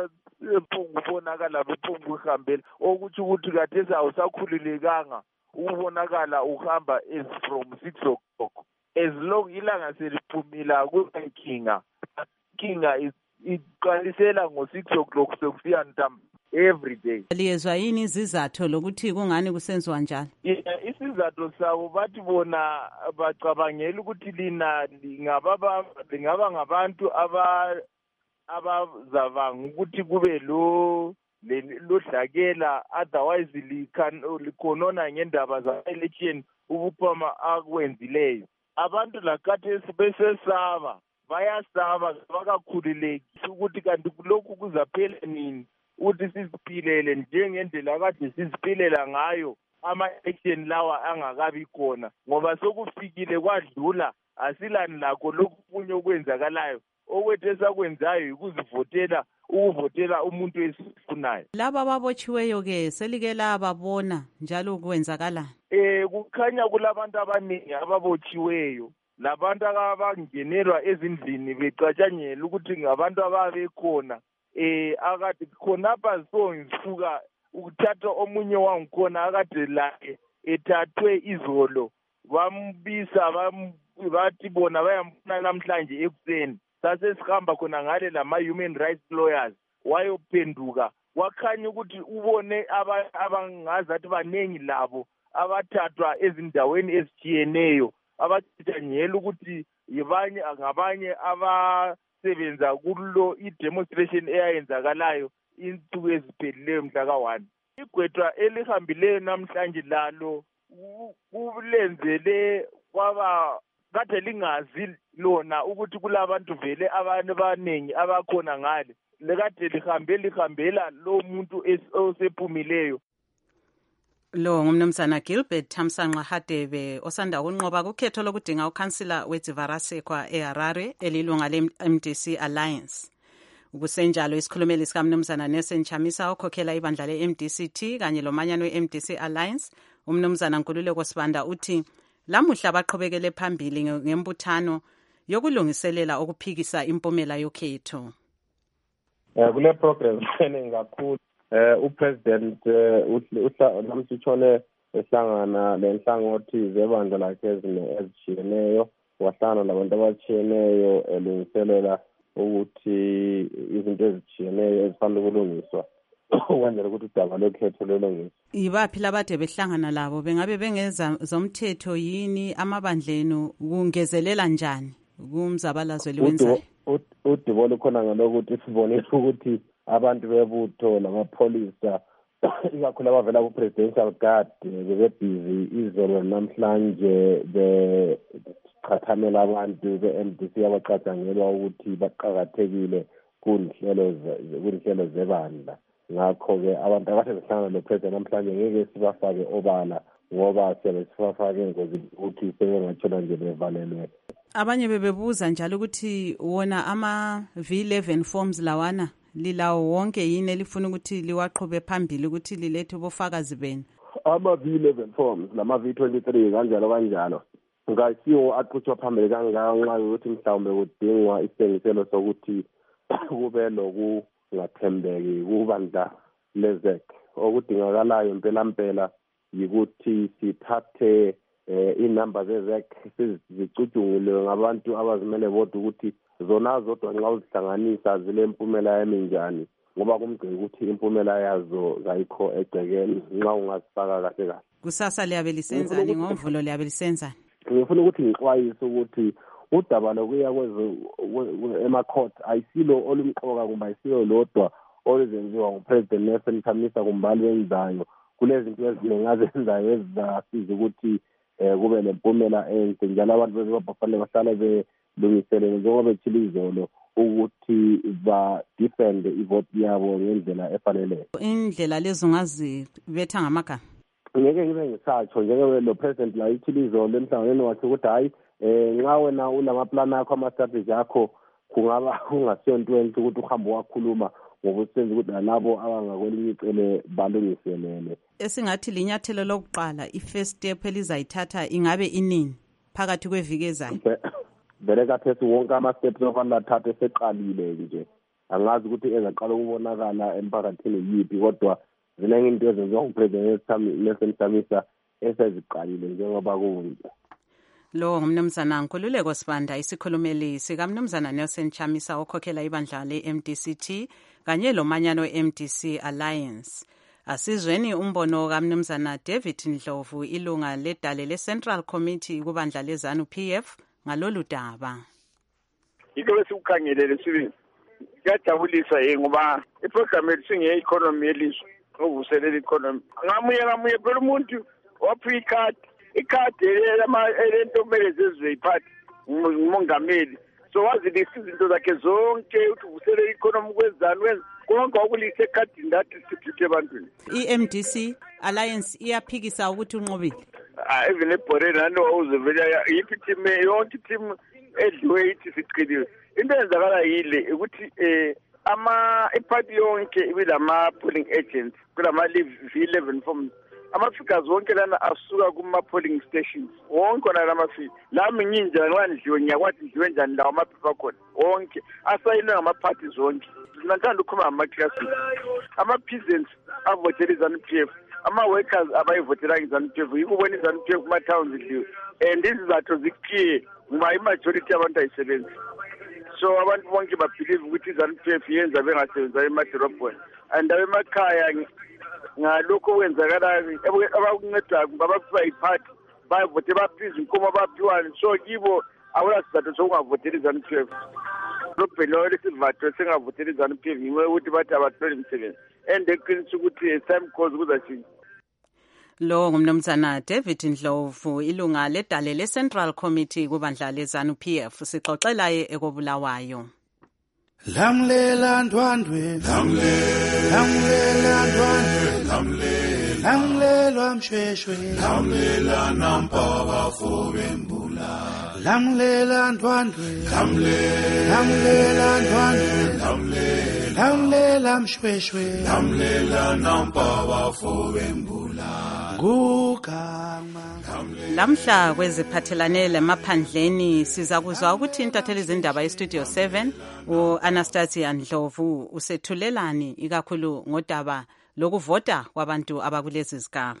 ukubonakala bephungu uhambela okuthi ukuthi kathesi awusakhululekanga ukubonakala uhamba as from 6 o'clock as long ilanga seliphumila kunenkinga iqalisela ngo-6 o'clock sekusiya ntamba every day. Liyezwa yini izizathu lokuthi kungani kusenziwa njalo? Isizathu sabo bathi bona bacabangela ukuthi lina lingaba ngabantu abazavanga ukuthi kube lodlakela otherwise likhonona ngendaba za-election ukuphuma akwenzileyo. Abantu lakathesi besesaba bayasaba bakakhululeki ukuthi kanti lokhu kuzaphela nini ukuthi siziphilele njengendlela kade siziphilela ngayo ama-election lawa angakabi khona ngoba sokufikile kwadlula asilani lakho lokhu kunye okwenzakalayo okwethu esakwenzayo ukuvotela umuntu esifunayo. Laba ababotshiweyo ke selike lababona njalo kwenzakalani? kukhanya kulabantu abaningi ababotshiweyo labantu abangenelwa ezindlini becatshanyela ukuthi ngabantu ababekhona akade khonapha so ngisuka ukuthatha omunye wangikhona akade laye ethathwe izolo bambisa bathi bona bayambona namhlanje ekuseni sasesihamba khona ngale lama-human rights lawyers wayophenduka wakhanya ukuthi ubone abangazathi baningi labo abathathwa ezindaweni ezitshiyeneyo abacatshanyela ukuthi ngabanye abasebenza kulo i-demonstration eyayenzakalayo insuku eziphelileyo mhla ka-1 igwetshwa elihambileyo namhlanje lalo kulenzele kwaba kade lingazi lona ukuthi kulabantu vele abantu abaningi abakhona ngale lekade lihambela lo muntu osephumileyo. Lo ngumnumzana Gilbert Thamsanqa Hadebe osanda kunqoba kukhetho lokudinga ukhansila weDivarasekwa eHarare elilunga le-MDC Alliance. Ukusenjalo isikhulumeli sikamnumzana Nelson Chamisa okhokhela ibandla le-MDCT kanye lomanyano we-MDC Alliance umnumzana Nkululeko Sibanda uthi lamuhla baqhubekele phambili ngembuthano yokulungiselela ukuphikisa impumela yokhetho. Kule program eningi kakhulu upresident namsitshone ehlangana lenhlangothi zebandla lakhe ezitshiyeneyo wahlangana labantu abatshiyeneyo elungiselela ukuthi izinto ezitshiyeneyo ezifanele ukulungiswa ukwenzela ukuthi udaba lokhetho lolungiswa. Ibaphi labade behlangana labo bengabe bengeza zomthetho yini amabandlenu kungezelela njani kumzabalazo eliwenzayo? Udibo lukhona ngalokuthi sibonile ukuthi abantu bebutho namapholisa ikakhulu abavela ku-presidential guard bebebhizi izolo namhlanje becathamela abantu be-MDC abacatshangelwa ukuthi baqakathekile kunhlelo zebandla. Ngakho-ke abantu abase behlangana lo-president namhlanje ngeke sibafake obala ngoba siyabe sibafake engozini ukuthi sebengathola nje bevalelwe. Abanye bebebuza njalo ukuthi wona ama-V11 forms lawana lilawo wonke yini elifuna ukuthi liwaqhube phambili ukuthi lilethe bofakazi benu? Ama-V11 forms lama-V23 kanjalo ngasiwo aqhutshwa phambili kangaka nxa yokuthi mhlawumbe kudingwa isengiselo sokuthi kube lokungathembeki kubandla lezek. Okudingakalayo impela yikuthi sithathe inamba zezek sizicutshungule ngabantu abazimele bodwa ukuthi zona zodwa nxa uzihlanganisa zilempumela eminjani ngoba kumgcini ukuthi impumela yazo zayikho egcekeni nxa ungazifaka kahle. Kusasa liyabe lisenzani ngoMvulo liyabe lisenzani? Ngifuna ukuthi ngixwayise ukuthi udaba lokuya ema-court ayisilo olumqoka kumbe ayisilo lodwa oluzenziwa ngupresident Nelson Chamisa kumbali wenzayo. Kulezinto eziningi azenzayo ezizasiza ukuthi kube lempumela enhle njalo abantu bebafanele bahlale belungiselele njengoba bethile izolo ukuthi ba-defend ivoti yabo ngendlela efaneleyo. Indlela lezi ungazibetha ngamagama? Ngeke ngibe ngisatsho njengebe lo president la ithile izolo emhlanganweni wakhe ukuthi hayi nxa wena ulamaplani akho ama-strategy akho kungaba kungasiyonto enhle ukuthi uhambe wakhuluma ngokusenza ukuthi nalabo abangakwelinye icele balungiselele. Esingathi linyathelo lokuqala i-first step elizayithatha ingabe inini phakathi kweviki ezayo? Vele kathesi wonke ama-steps ofanele eseqalile nje. Angazi ukuthi ezaqala ukubonakala emphakathini yiphi kodwa ziningi into ezenziwa ngupresident Nelson Chamisa eseziqalile njengoba kunje. Lo ngumnumzana Nkululeko Sibanda isikhulumeli sikamnumzana Nelson Chamisa okhokhela ibandla le-MDCT kanye lomanyano we-MDC Alliance. Asizweni umbono kamnumzana David Ndlovu ilunga ledale le-Central Committee kubandla lezanu PF ngalolu daba. Yiko besikukhangelele sibe kuyajabulisa ngoba iprogram yethu nge-economy yelizwe ukuvuselela i-economy. Ngamunye phela umuntu wapha ikhadi elento kumele zezizeyiphathe ngumongameli. So wazilisa izinto zakhe zonke ukuthi uvuselela i-economy kwezanu konke wakulisa ekhadini lathi siphethe ebantwini. I-MDC Alliance iyaphikisa ukuthi unqobile. Even ebhoreni nalo uzovela yiphi team yonke team edliwe ithi siqiliwe. Into enzakala yile ukuthi iphathi yonke ibilama polling agents kulama V11 forms ama-figures wonke lana asuka kuma-polling stations wonke ona lama-figures lami nginjani nxa ndidliwe ngiyakwathi ndidliwe njani lawo amaphepha akhona wonke asayinwe ngama-parties wonke nathanda ukhuluma ngama-classes ama-peasants avotela i-ZANU-PF ama-workers abayivotelanga i-ZANU-PF yikubona i-ZANU-PF kuma-towns idliwe and izizathu ziclear ngoba imajority abantu ayisebenzi so abantu bonke babhilive ukuthi i-ZANU-PF yenza bengasebenzayo emadorobheni and abemakhaya ngalokho okwenzakalayo abakuncedayo ngabaphiwa yiphathi bayovote baphiza inkomo abaphiwayo so kibo akulasizathu sokungavoteli i-ZANU-PF lobhelo lesivatho singavoteli i-ZANU-PF ngiwe ukuthi bathi abathole imisebenzi and eqinisa ukuthi time cause kuzashintsha. Lo ngumnumzana David Ndlovu ilunga ledale le-Central Committee kubandla le-ZANU-PF sixoxelaye ekobulawayo. Lamlela ndwandwe lamlela ndwandwe lamlela mshweshwe lamlela nampaba fobembula lamlela ndwandwe lamlela ndwandwe lamlela mshweshwe lamlela nampaba fobembula Lamhla kweziphathelane lemaphandleni siza kuzwa ukuthi intatheli zindaba yeStudio 7 uAnastasia Ndlovu usethulelani ikakhulu ngodaba lokuvota kwabantu abakulezi zigaba.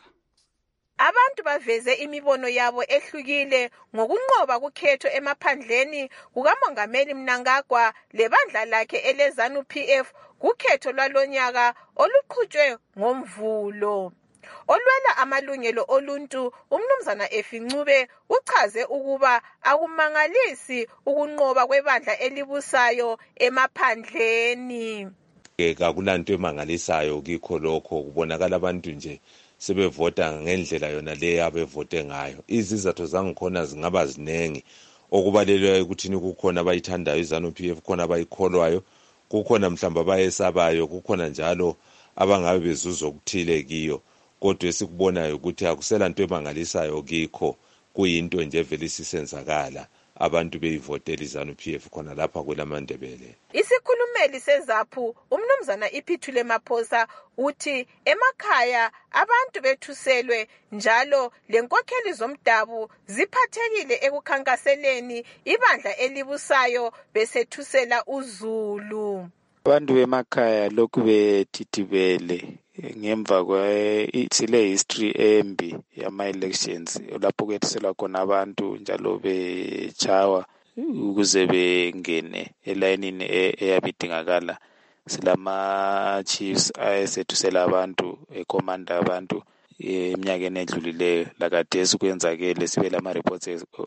Abantu baveze imibono yabo ehlukile ngokunqoba kukhetho emaphandleni kukaMongameli Mnangagwa lebandla lakhe eleZANU-PF kukhetho lwalonyaka oluqhutshwe ngoMvulo. Olwela amalungelo oluntu umnumzana Efincube uchaze ukuba akumangalisi ukunqoba kwebandla elibusayo emaphandleni. Akulanto emangalisayo kikho lokho kubonakala abantu nje sebevota ngendlela yona leyo abevote ngayo. Izizathu zangikhona zingaba zinengi okubalelwayo ukuthi kukhona abayithandayo iZANU-PF kukhona abayikholwayo kukhona mhlamba abayesabayo kukhona njalo abangabe bezuza okuthile kiyo. Kodwa esikubonayo ukuthi akusela nto emangalisayo kikho kuyinto nje vele isisenzakala abantu beyivotela iZANU-PF khona lapha kwelaMandebele. Isikhulumeli seZAPHU umnumzana Iphithule Maphosa uthi emakhaya abantu bethuselwe njalo lenkokheli zomdabu ziphathekile ekukhankaseleni ibandla elibusayo besethusela uZulu. Abantu bemakhaya lokhu betithibele ngemva kwesile history embi yama-elections lapho kwethuselwa khona abantu njalo bechawa ukuze bengene elayinini eyabidingakala. Silama-chiefs ayesethusela abantu ekomanda abantu eminyakeni edlulileyo lakadesi kwenzakele sibe lama-reports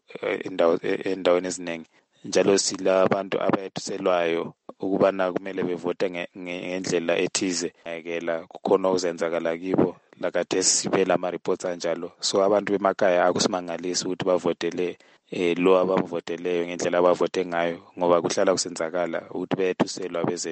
endaweni eziningi njalo sila abantu abayethuselwayo ukubana kumele bevote ngendlela ethize ngekela kukhona okuzenzakala kibo lakade sibe lama-reports anjalo. So abantu bemakhaya akusimangalisi ukuthi bavotele lo abavoteleyo ngendlela abavote ngayo ngoba kuhlala kusenzakala ukuthi beyethuselwa beze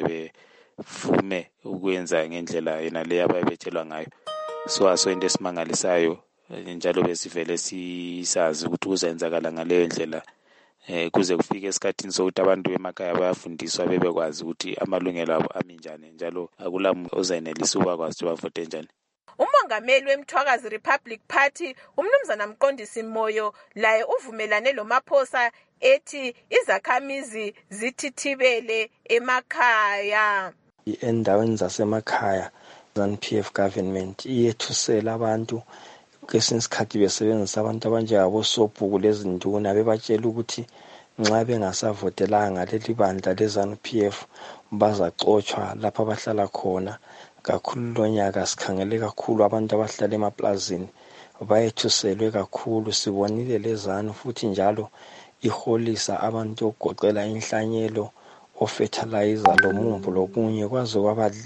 bevume ukwenza ngendlela yena leyo abayebetshelwa ngayo. So aso into esimangalisayo njalo besivele sisazi ukuthi kuzenzakala ngaleyo ndlela kuze kufike esikhathini sokuthi abantu bemakhaya bayafundiswa bebekwazi ukuthi amalungelo abo aminjani njalo akulamuntu ozayenelisa ukwazi bavote njani. Umongameli weMthwakazi Republic Party umnumzana Mqondisi Moyo laye uvumelane loMaphosa ethi izakhamizi zithithibele emakhaya. Endaweni zasemakhaya ZANU-PF government iyethusela abantu kwesinye isikhathi besebenzisa abantu abanjengabo sobhuku lezinduna bebatshela ukuthi nxa bengasavotelanga leli bandla leZANU-PF bazacotshwa lapha abahlala khona. Kakhulu lonyaka sikhangele kakhulu abantu abahlala emaplazini bayethuselwe kakhulu. Sibonile leZANU futhi njalo iholisa abantu ogoqela inhlanyelo ofertilizer lomumbu lokunye kwaze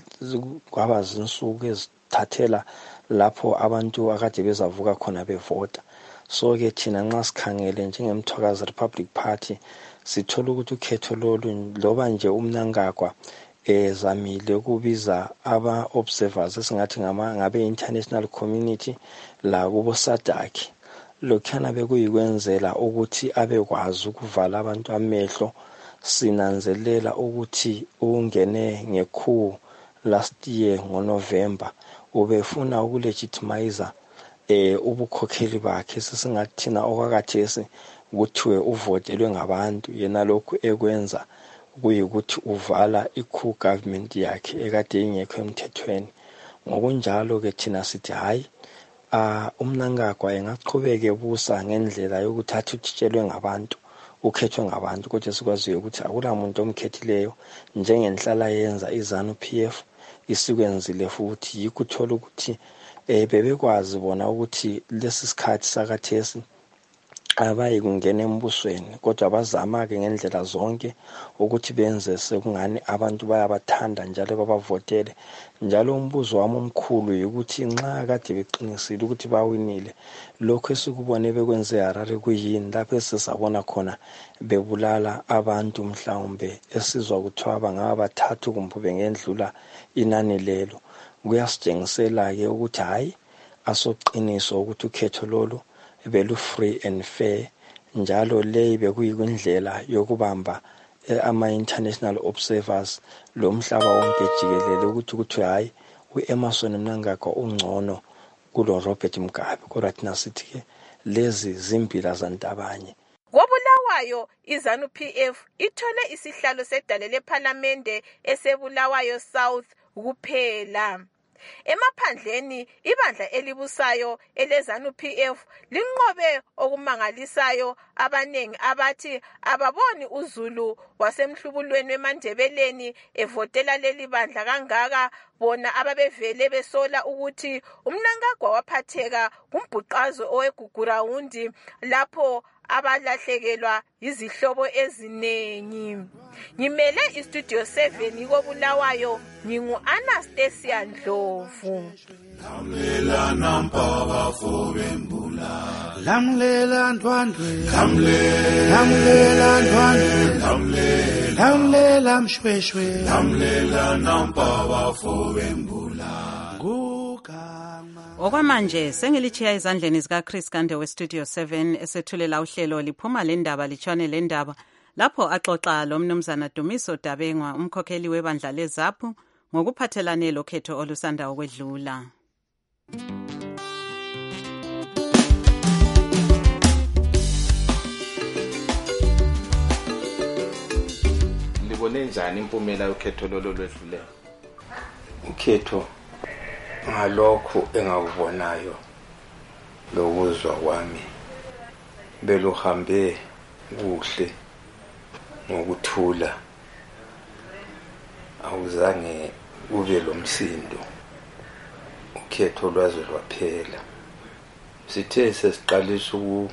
kwaba zinsuku ezithathela lapho abantu akade bezavuka khona bevota. So ke thina nxa sikhangele njengeMthwakazi Republic Party sithola ukuthi ukhetho lolu loba nje uMnangagwa zamile ukubiza aba-observers esingathi ngabe-international community la kubo SADC. Lokhana bekuyikwenzela ukuthi abekwazi ukuvala abantu amehlo. Sinanzelela ukuthi ungene ngekhu last year ngoNovember ubefuna ukulegitimize ubukhokheli bakhe sesingathina okwakathesi kuthiwe uvotelwe ngabantu, yena lokhu ekwenza kuyikuthi uvala i-coup government yakhe ekade ingekho emthethweni. Ngokunjalo ke thina sithi hayi, uMnangagwa engaqhubeka ebusa ngendlela yokuthatha uthitshelwe ngabantu, ukhethwe ngabantu, kodwa sikwaziyo ukuthi akula muntu omkhethileyo njengenhlala yenza iZANU-PF isikwenzile futhi. Yikuthola ukuthi bebekwazi bona ukuthi lesi sikhathi sakathesi abayi kungena embusweni, kodwa bazama-ke ngendlela zonke ukuthi benze sekungani abantu bayabathanda njalo babavotele. Njalo umbuzo wami omkhulu yikuthi nxa kade beqinisile ukuthi bawinile, lokho esikubone bekwenze eHarare kuyini lapho esisabona khona bebulala abantu mhlawumbe esizwa kuthiwa bangaba bathathu kumbe bengendlula inani lelo? Kuyasitshengisela-ke ukuthi hayi, asoqiniso ukuthi ukhetho lolu belu-free and fair, njalo le bekuyindlela yokubamba ama-international observers lo mhlaba wonke jikelele ukuthi kuthiwe hayi, u-Emmerson Mnangagwa ungcono kulo Robert Mugabe. Kodwa thina sithi-ke lezi zimbila zantabanye. KoBulawayo, iZANU-PF ithole isihlalo sedale lephalamende eseBulawayo South kuphela. Emaphandleni, ibandla elibusayo eleZANU-PF linqobe okumangalisayo abanengi abathi ababoni uZulu wasemhlubulweni weMandebeleni evotela leli bandla kangaka, bona ababevele besola ukuthi uMnangagwa waphatheka kumbhuqazo oweGugurawundi lapho abalahlekelwa izihlobo ezinengi. Ngimele iStudio 7 koBulawayo, ngingu-Anastasia Ndlovu. Lamlela nampa bafobembula, lamlela ndwandwe, lamlela ndwandwe, lamlela mshweshwe, lamlela nampa bafobembula. Okwamanje sengilichiya ezandleni zikaChris Kande weStudio 7 esethulela uhlelo liphuma lendaba litshwane lendaba, lapho axoxa lo mnumzana Dumiso Dabengwa, umkhokheli webandla leZAPU, ngokuphathelane lokhetho olusanda ukwedlula. Libone njani impumela yokhetho lolo lwedluleyo? Ukhetho ngalokho engakubonayo lokuzwa kwami beluhambe kuhle ngokuthula, awuzange kube lomsindo. Ukhetho lwaze lwaphela. Sithe sesiqalisa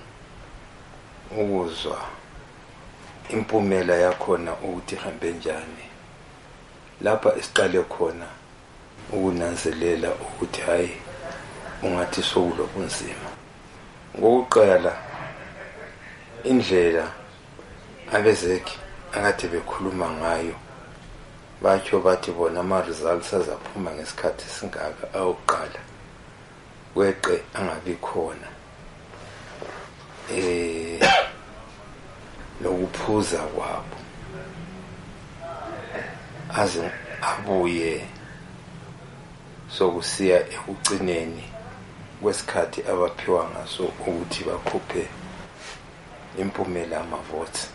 ukuzwa impumela yakhona ukuthi ihambe njani, lapha isiqale khona ukunanzelela ukuthi hayi, ungathi sokulo kunzima. Ngokuqala, indlela abezeki akade bekhuluma ngayo, batsho bathi bona ama-results azaphuma ngesikhathi singaka, awuqala weqe angabi khona. Lokuphuza kwabo aze abuye sokusiya ekugcineni kwesikhathi abaphiwa ngaso ukuthi bakhuphe impumela amavoti.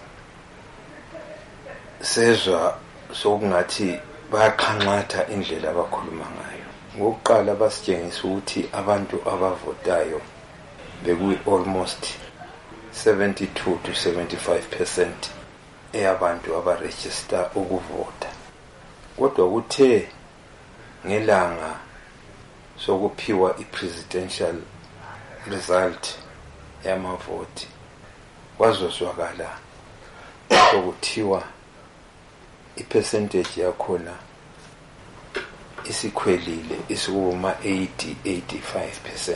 Sezwa sokungathi bayaqhanqatha indlela abakhuluma ngayo. Ngokuqala basitshengisa ukuthi abantu abavotayo bekuyi-almost 72 to 75% eyabantu abarejista ukuvota. Kodwa kuthe ngelanga sokuphiwa i-presidential result yamavoti, kwazozwakala sokuthiwa i-percentage yakhona isikhwelile isikuma 80-85%.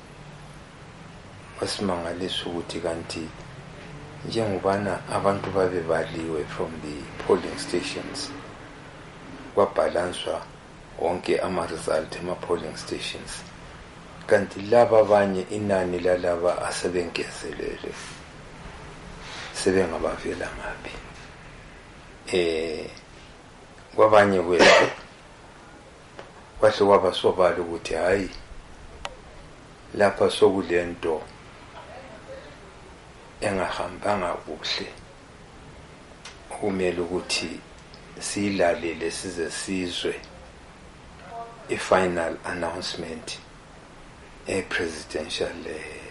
Wasimangalisa ukuthi kanti njengobana abantu babebaliwe from the polling stations, kwabhalanswa wonke ama-result ema-polling stations, kanti laba abanye inani lalaba asebengezelele sebengabavela ngaphi. Kwabanye kwethu kwahle kwaba sobala ukuthi hayi, lapha sokulento engahambanga kuhle kumele ukuthi siyilalele size sizwe i-final announcement presidential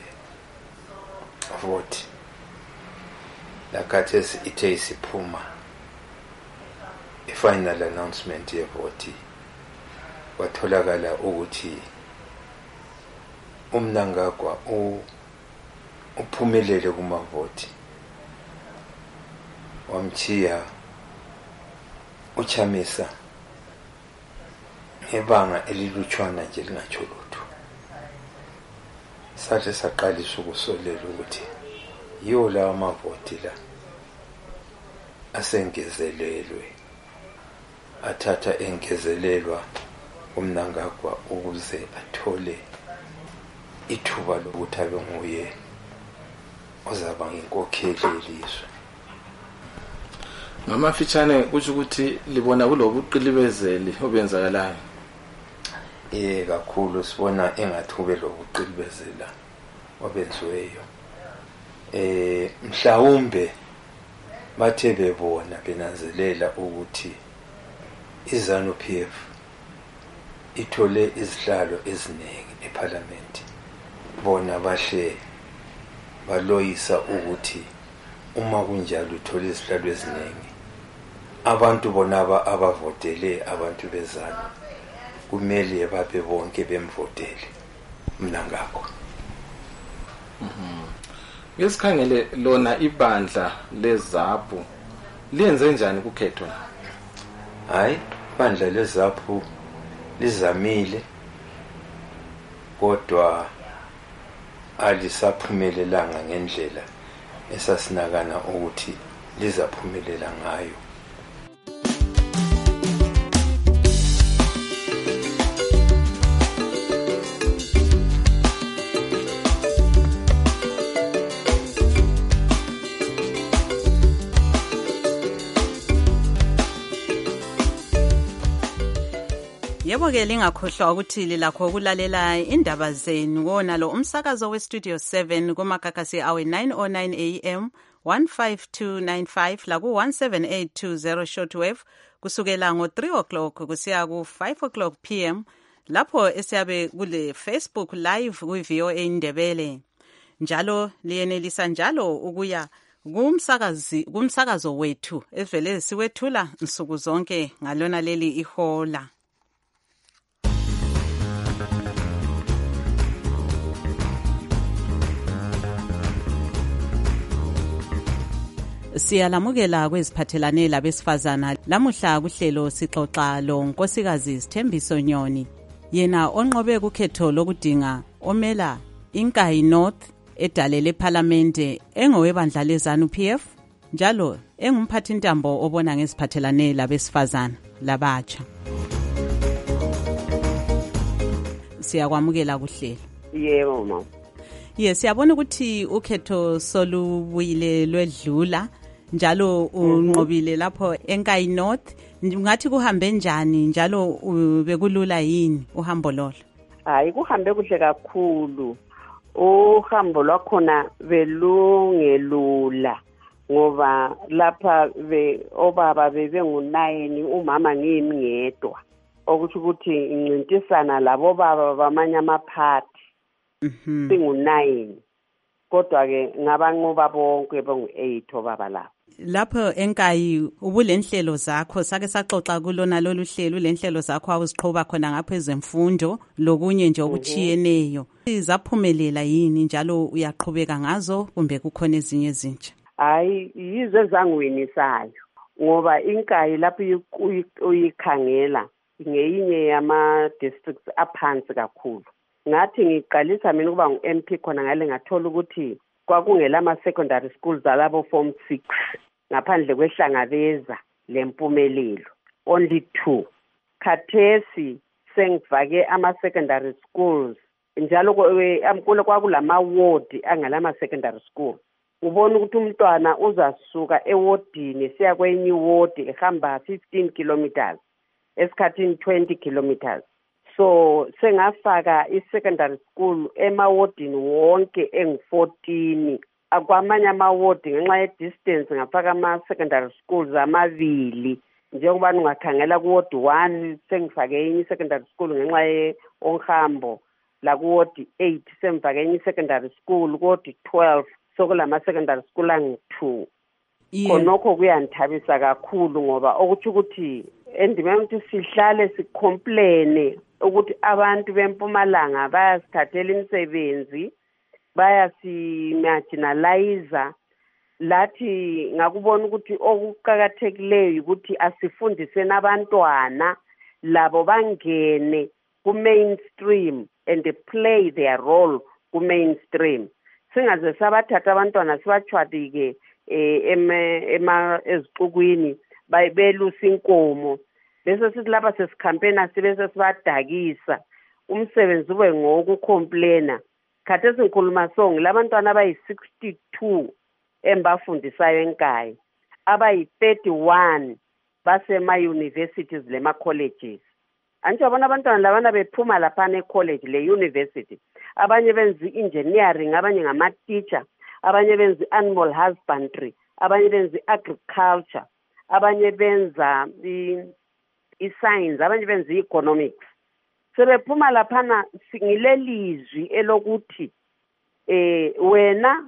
vote lakhathesi ithe isiphuma i-final announcement yevoti kwatholakala ukuthi uMnangagwa uphumelele kumavoti wamchiya uChamisa ngebanga elilutshwana nje lingatsho lutho. Sathi saqalisa ukusolela ukuthi yiwo lawa mavoti la asengezelelwe athatha engezelelwa uMnangagwa ukuze athole ithuba lokuthi abe nguye ozaba inkokheli yelizwe. Ngamafitshane kusho ukuthi libona kulobuqilibezeli obenzakalayo. Kakhulu sibona engathube lobuqilibezela obenziweyo. Mhlawumbe bathe bebona benanzelela ukuthi iZANU-PF ithole izihlalo eziningi eParliament. Bona bahle baloyisa ukuthi uma kunjalo uthole izihlalo eziningi abantu bonaba abavotele abantu beZANU kumele babe bonke bemvotele Mnangagwa. Ngesikhangele lona ibandla leZAPU liyenze njani kukhetho? Hayi, ibandla leZAPU lizamile kodwa alisaphumelelanga ngendlela esasinakana ukuthi lizaphumelela ngayo. Yebo-ke lingakhohlwa ukuthi lilakho ukulalela indaba zenu wona lo umsakazo we-Studio 7 kumagagasi awe 909 AM 15295 la ku-17820 shortwave kusukela ngo-3 o'clock kusiya ku-5 o'clock PM lapho esiyabe kule Facebook live kwi-VOA Indebele. Njalo liyenelisa njalo ukuya kumsakazo wethu evele siwethula nsuku zonke ngalona leli ihola. Siyalamukela kweziphathelane labesifazana lamuhla kuhlelo sixoxa lo nkosikazi Sithembiso Nyoni yena onqobe kukhetho lokudinga omela iNkayi North edalele eParliamente engowebandla leZANU-PF njalo engumphathintambo obona ngeziphathelane labesifazana labatsha. Siyakwamukela kuhlelo. Yebo mama. Yes, siyabona ukuthi ukhetho solubuyile lwedlula njalo unqobile lapho eNkayi North. Ngathi kuhambe njani njalo bekulula yini uhambo lolo? Hayi kuhambe kuhle kakhulu. Uhambo lwakhona belungelula ngoba lapha obaba bebengu9 umama ngimi ngedwa. Okuthi ukuthi incintisana labo baba bamanye amaphathi. Singu9 kodwa ke ngabanqoba bonke bengu8 obaba lapho. Lapho eNkayi ubulenhlelo zakho sake saxoxa kulona lolu hlelo lenhlelo zakho awuziqhoba khona ngapha ezemfundo lokunye nje okuchiyeneyo. Zaphumelela yini njalo uyaqhubeka ngazo kumbe kukhona ezinye izinto? Hayi yizo ezangiwinisayo ngoba iNkayi lapho uyikhangela ngeyinye yama districts aphansi kakhulu. Ngathi ngiqalisa mina kuba ngu-MP khona ngale ngathola ukuthi kwakungela ama-secondary schools alabo form 6 ngaphandle kwehlangabeza lempumelelo only 2. Khathesi sengifake ama-secondary schools njalo kwakulama ward angalama secondary school. Ubona ukuthi umntwana uzasuka ewardini siya kwenye ward ehamba 15 kilometers esikhathini 20 kilometers. so sengafaka i-secondary school emawodini wonke engu-14 akwamanye amawodi ngenxa ye-distance ngafaka ama-secondary schools amabili njengoba ungakhangela kuwodi 1 sengifake enye i-secondary school ngenxa ye-onhambo la kuwodi 8 sengifake enye i-secondary school kuwodi 12 sokulama-secondary school angu-2 khonokho kuyandithabisa kakhulu ngoba okutsho ukuthi endimeni ukuthi sihlale sicomplaine ukuthi abantu bempumalanga bayasithathela imisebenzi bayasimarginalize lathi ngakubona ukuthi okuqhakathekileyo ukuthi asifundiseni abantwana labo bangene ku-mainstream and play their role ku-mainstream singaze sabathatha abantwana sibachwadike ezixukwini belusa inkomo bese sithi lapha sesikhampena sibe sesibadakisa umsebenzi ube ngokukhompleina khathesi ngikhuluma ngilabantwana abayi-62 embafundisayo enkaya abayi-31 basema-universities lema-colleges anjabona abantwana labana bephuma laphana e-college le-university abanye benza i-engineering abanye ngama-teacher abanye benza i-animal husbandry abanye benza i-agriculture abanye benza i-science abanye benza i-economics sebephuma laphana ngilelizwi elokuthi wena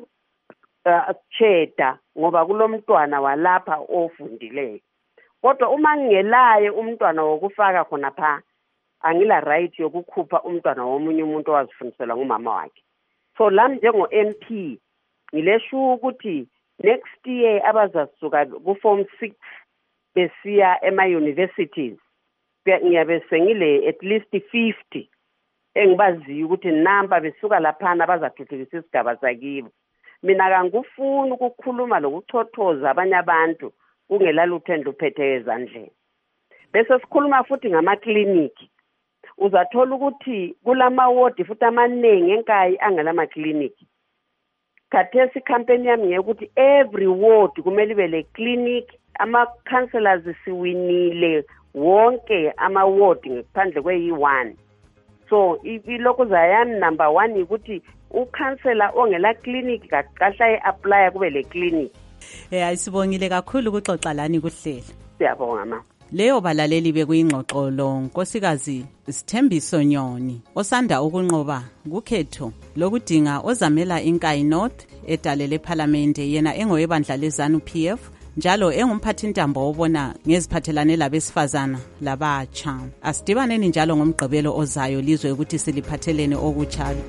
cheda ngoba kulomntwana walapha ofundileyo kodwa uma ngingelaye umntwana wokufaka khona pha angila right yokukhupha umntwana womunye umuntu owazifundisela ngumama wakhe so lami njengo-MP ngilesho ukuthi next year abazasuka ku-form 6 besiya ema-universities ngiyabe sengile at least 50 engibaziyo ukuthi namba besuka laphana bazathuthukisa isigaba sakibo mina kangifuni ukukhuluma lokuchothoza abanye abantu kungelalutho endluphethe ezandleni bese sikhuluma futhi ngamakliniki uzathola ukuthi kulamawodi futhi amaningi enkayi angelamakliniki khathesi ikhampeni yami ngekuthi every ward kumele ibe le clinic ama-councillors siwinile wonke ama-ward ngaphandle kweyi-1 so ilokhu zayami number 1 ukuthi ukhansela ongela clinic kakahla e-aplya kube le clinic ayisibongile kakhulu ukuxoxa lani kuhlelo siyabonga ma leyo balaleli bekuyingxoxo lo nkosikazi Sithembiso Nyoni osanda ukunqoba kukhetho lokudinga ozamela iNkayi North edalele parliamente yena engoyebandla leZANU PF njalo engumphathintambo obona ngeziphathelane labesifazana labatsha asidibaneni njalo ngomgqibelo ozayo lizwe ukuthi siliphathelene okutshala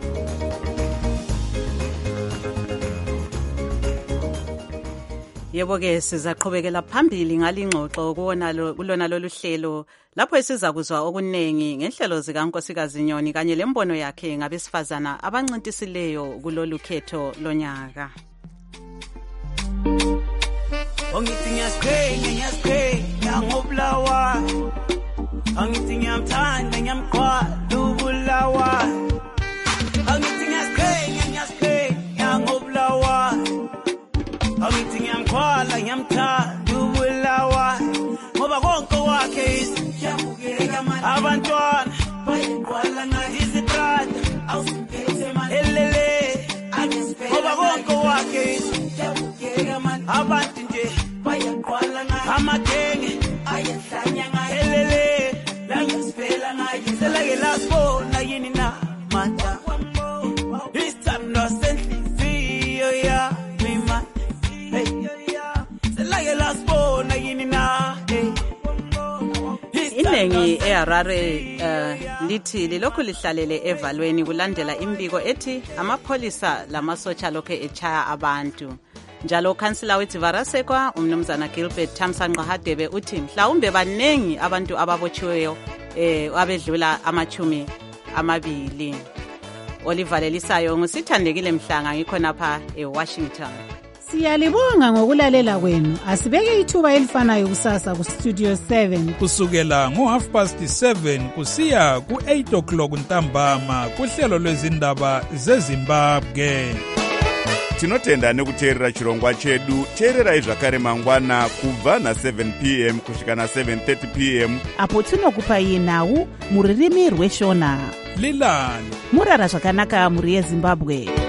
Yebo-ke sizaqhubekela phambili ngalingxoxo kulona lolu hlelo lapho esiza kuzwa okunengi ngenhlelo zikankosikazi Nyoni kanye lembono yakhe ngabesifazana abancintisileyo kulolu khetho lonyaka. Angithi ngiyasiqhenya ngobulawa angithi ngiyamthanda ngiyamqhwala ubulawa angithi ngiyasiqhenya ngobulawa angithi ngiyamqhwala ngiyamthanda ubulawa ngoba konke wakhe abantwana bayiqhwala ngayizibrada elele ngoba konke wakhe abantu nje bayaqhwala ngayo amagenge ayahlanya ngayo elele langisifela ngayo selake lasibona yini na mata this time no senhliziyo yami ma selake lasibona yini na Inengi eHarare lithi lilokhu lihlalele evalweni kulandela imbiko ethi amapholisa lamasotsha lokho echaya abantu njalo ukhansila weDivarasekwa umnumzana Gilbert Thamsanqa Hadebe uthi mhlawumbe banengi abantu ababotshiweyo abedlula 20. Olivalelisayo ngusithandekile Mhlanga ngikhonapha eWashington. Siyalibonga ngokulalela kwenu. Asibeke ithuba elifanayo kusasa ku Studio 7 kusukela ngo7:30 kusiya ku8 ntambama kuhlelo lwezindaba zeZimbabwe. tinotenda nekuteerera chirongwa chedu. Teererai zvakare mangwana kubva na7 p.m. kusvika na7:30 p.m. apo tinokupai nhau muririmi rweshona. Lilani murara zvakanaka mhuri yeZimbabwe.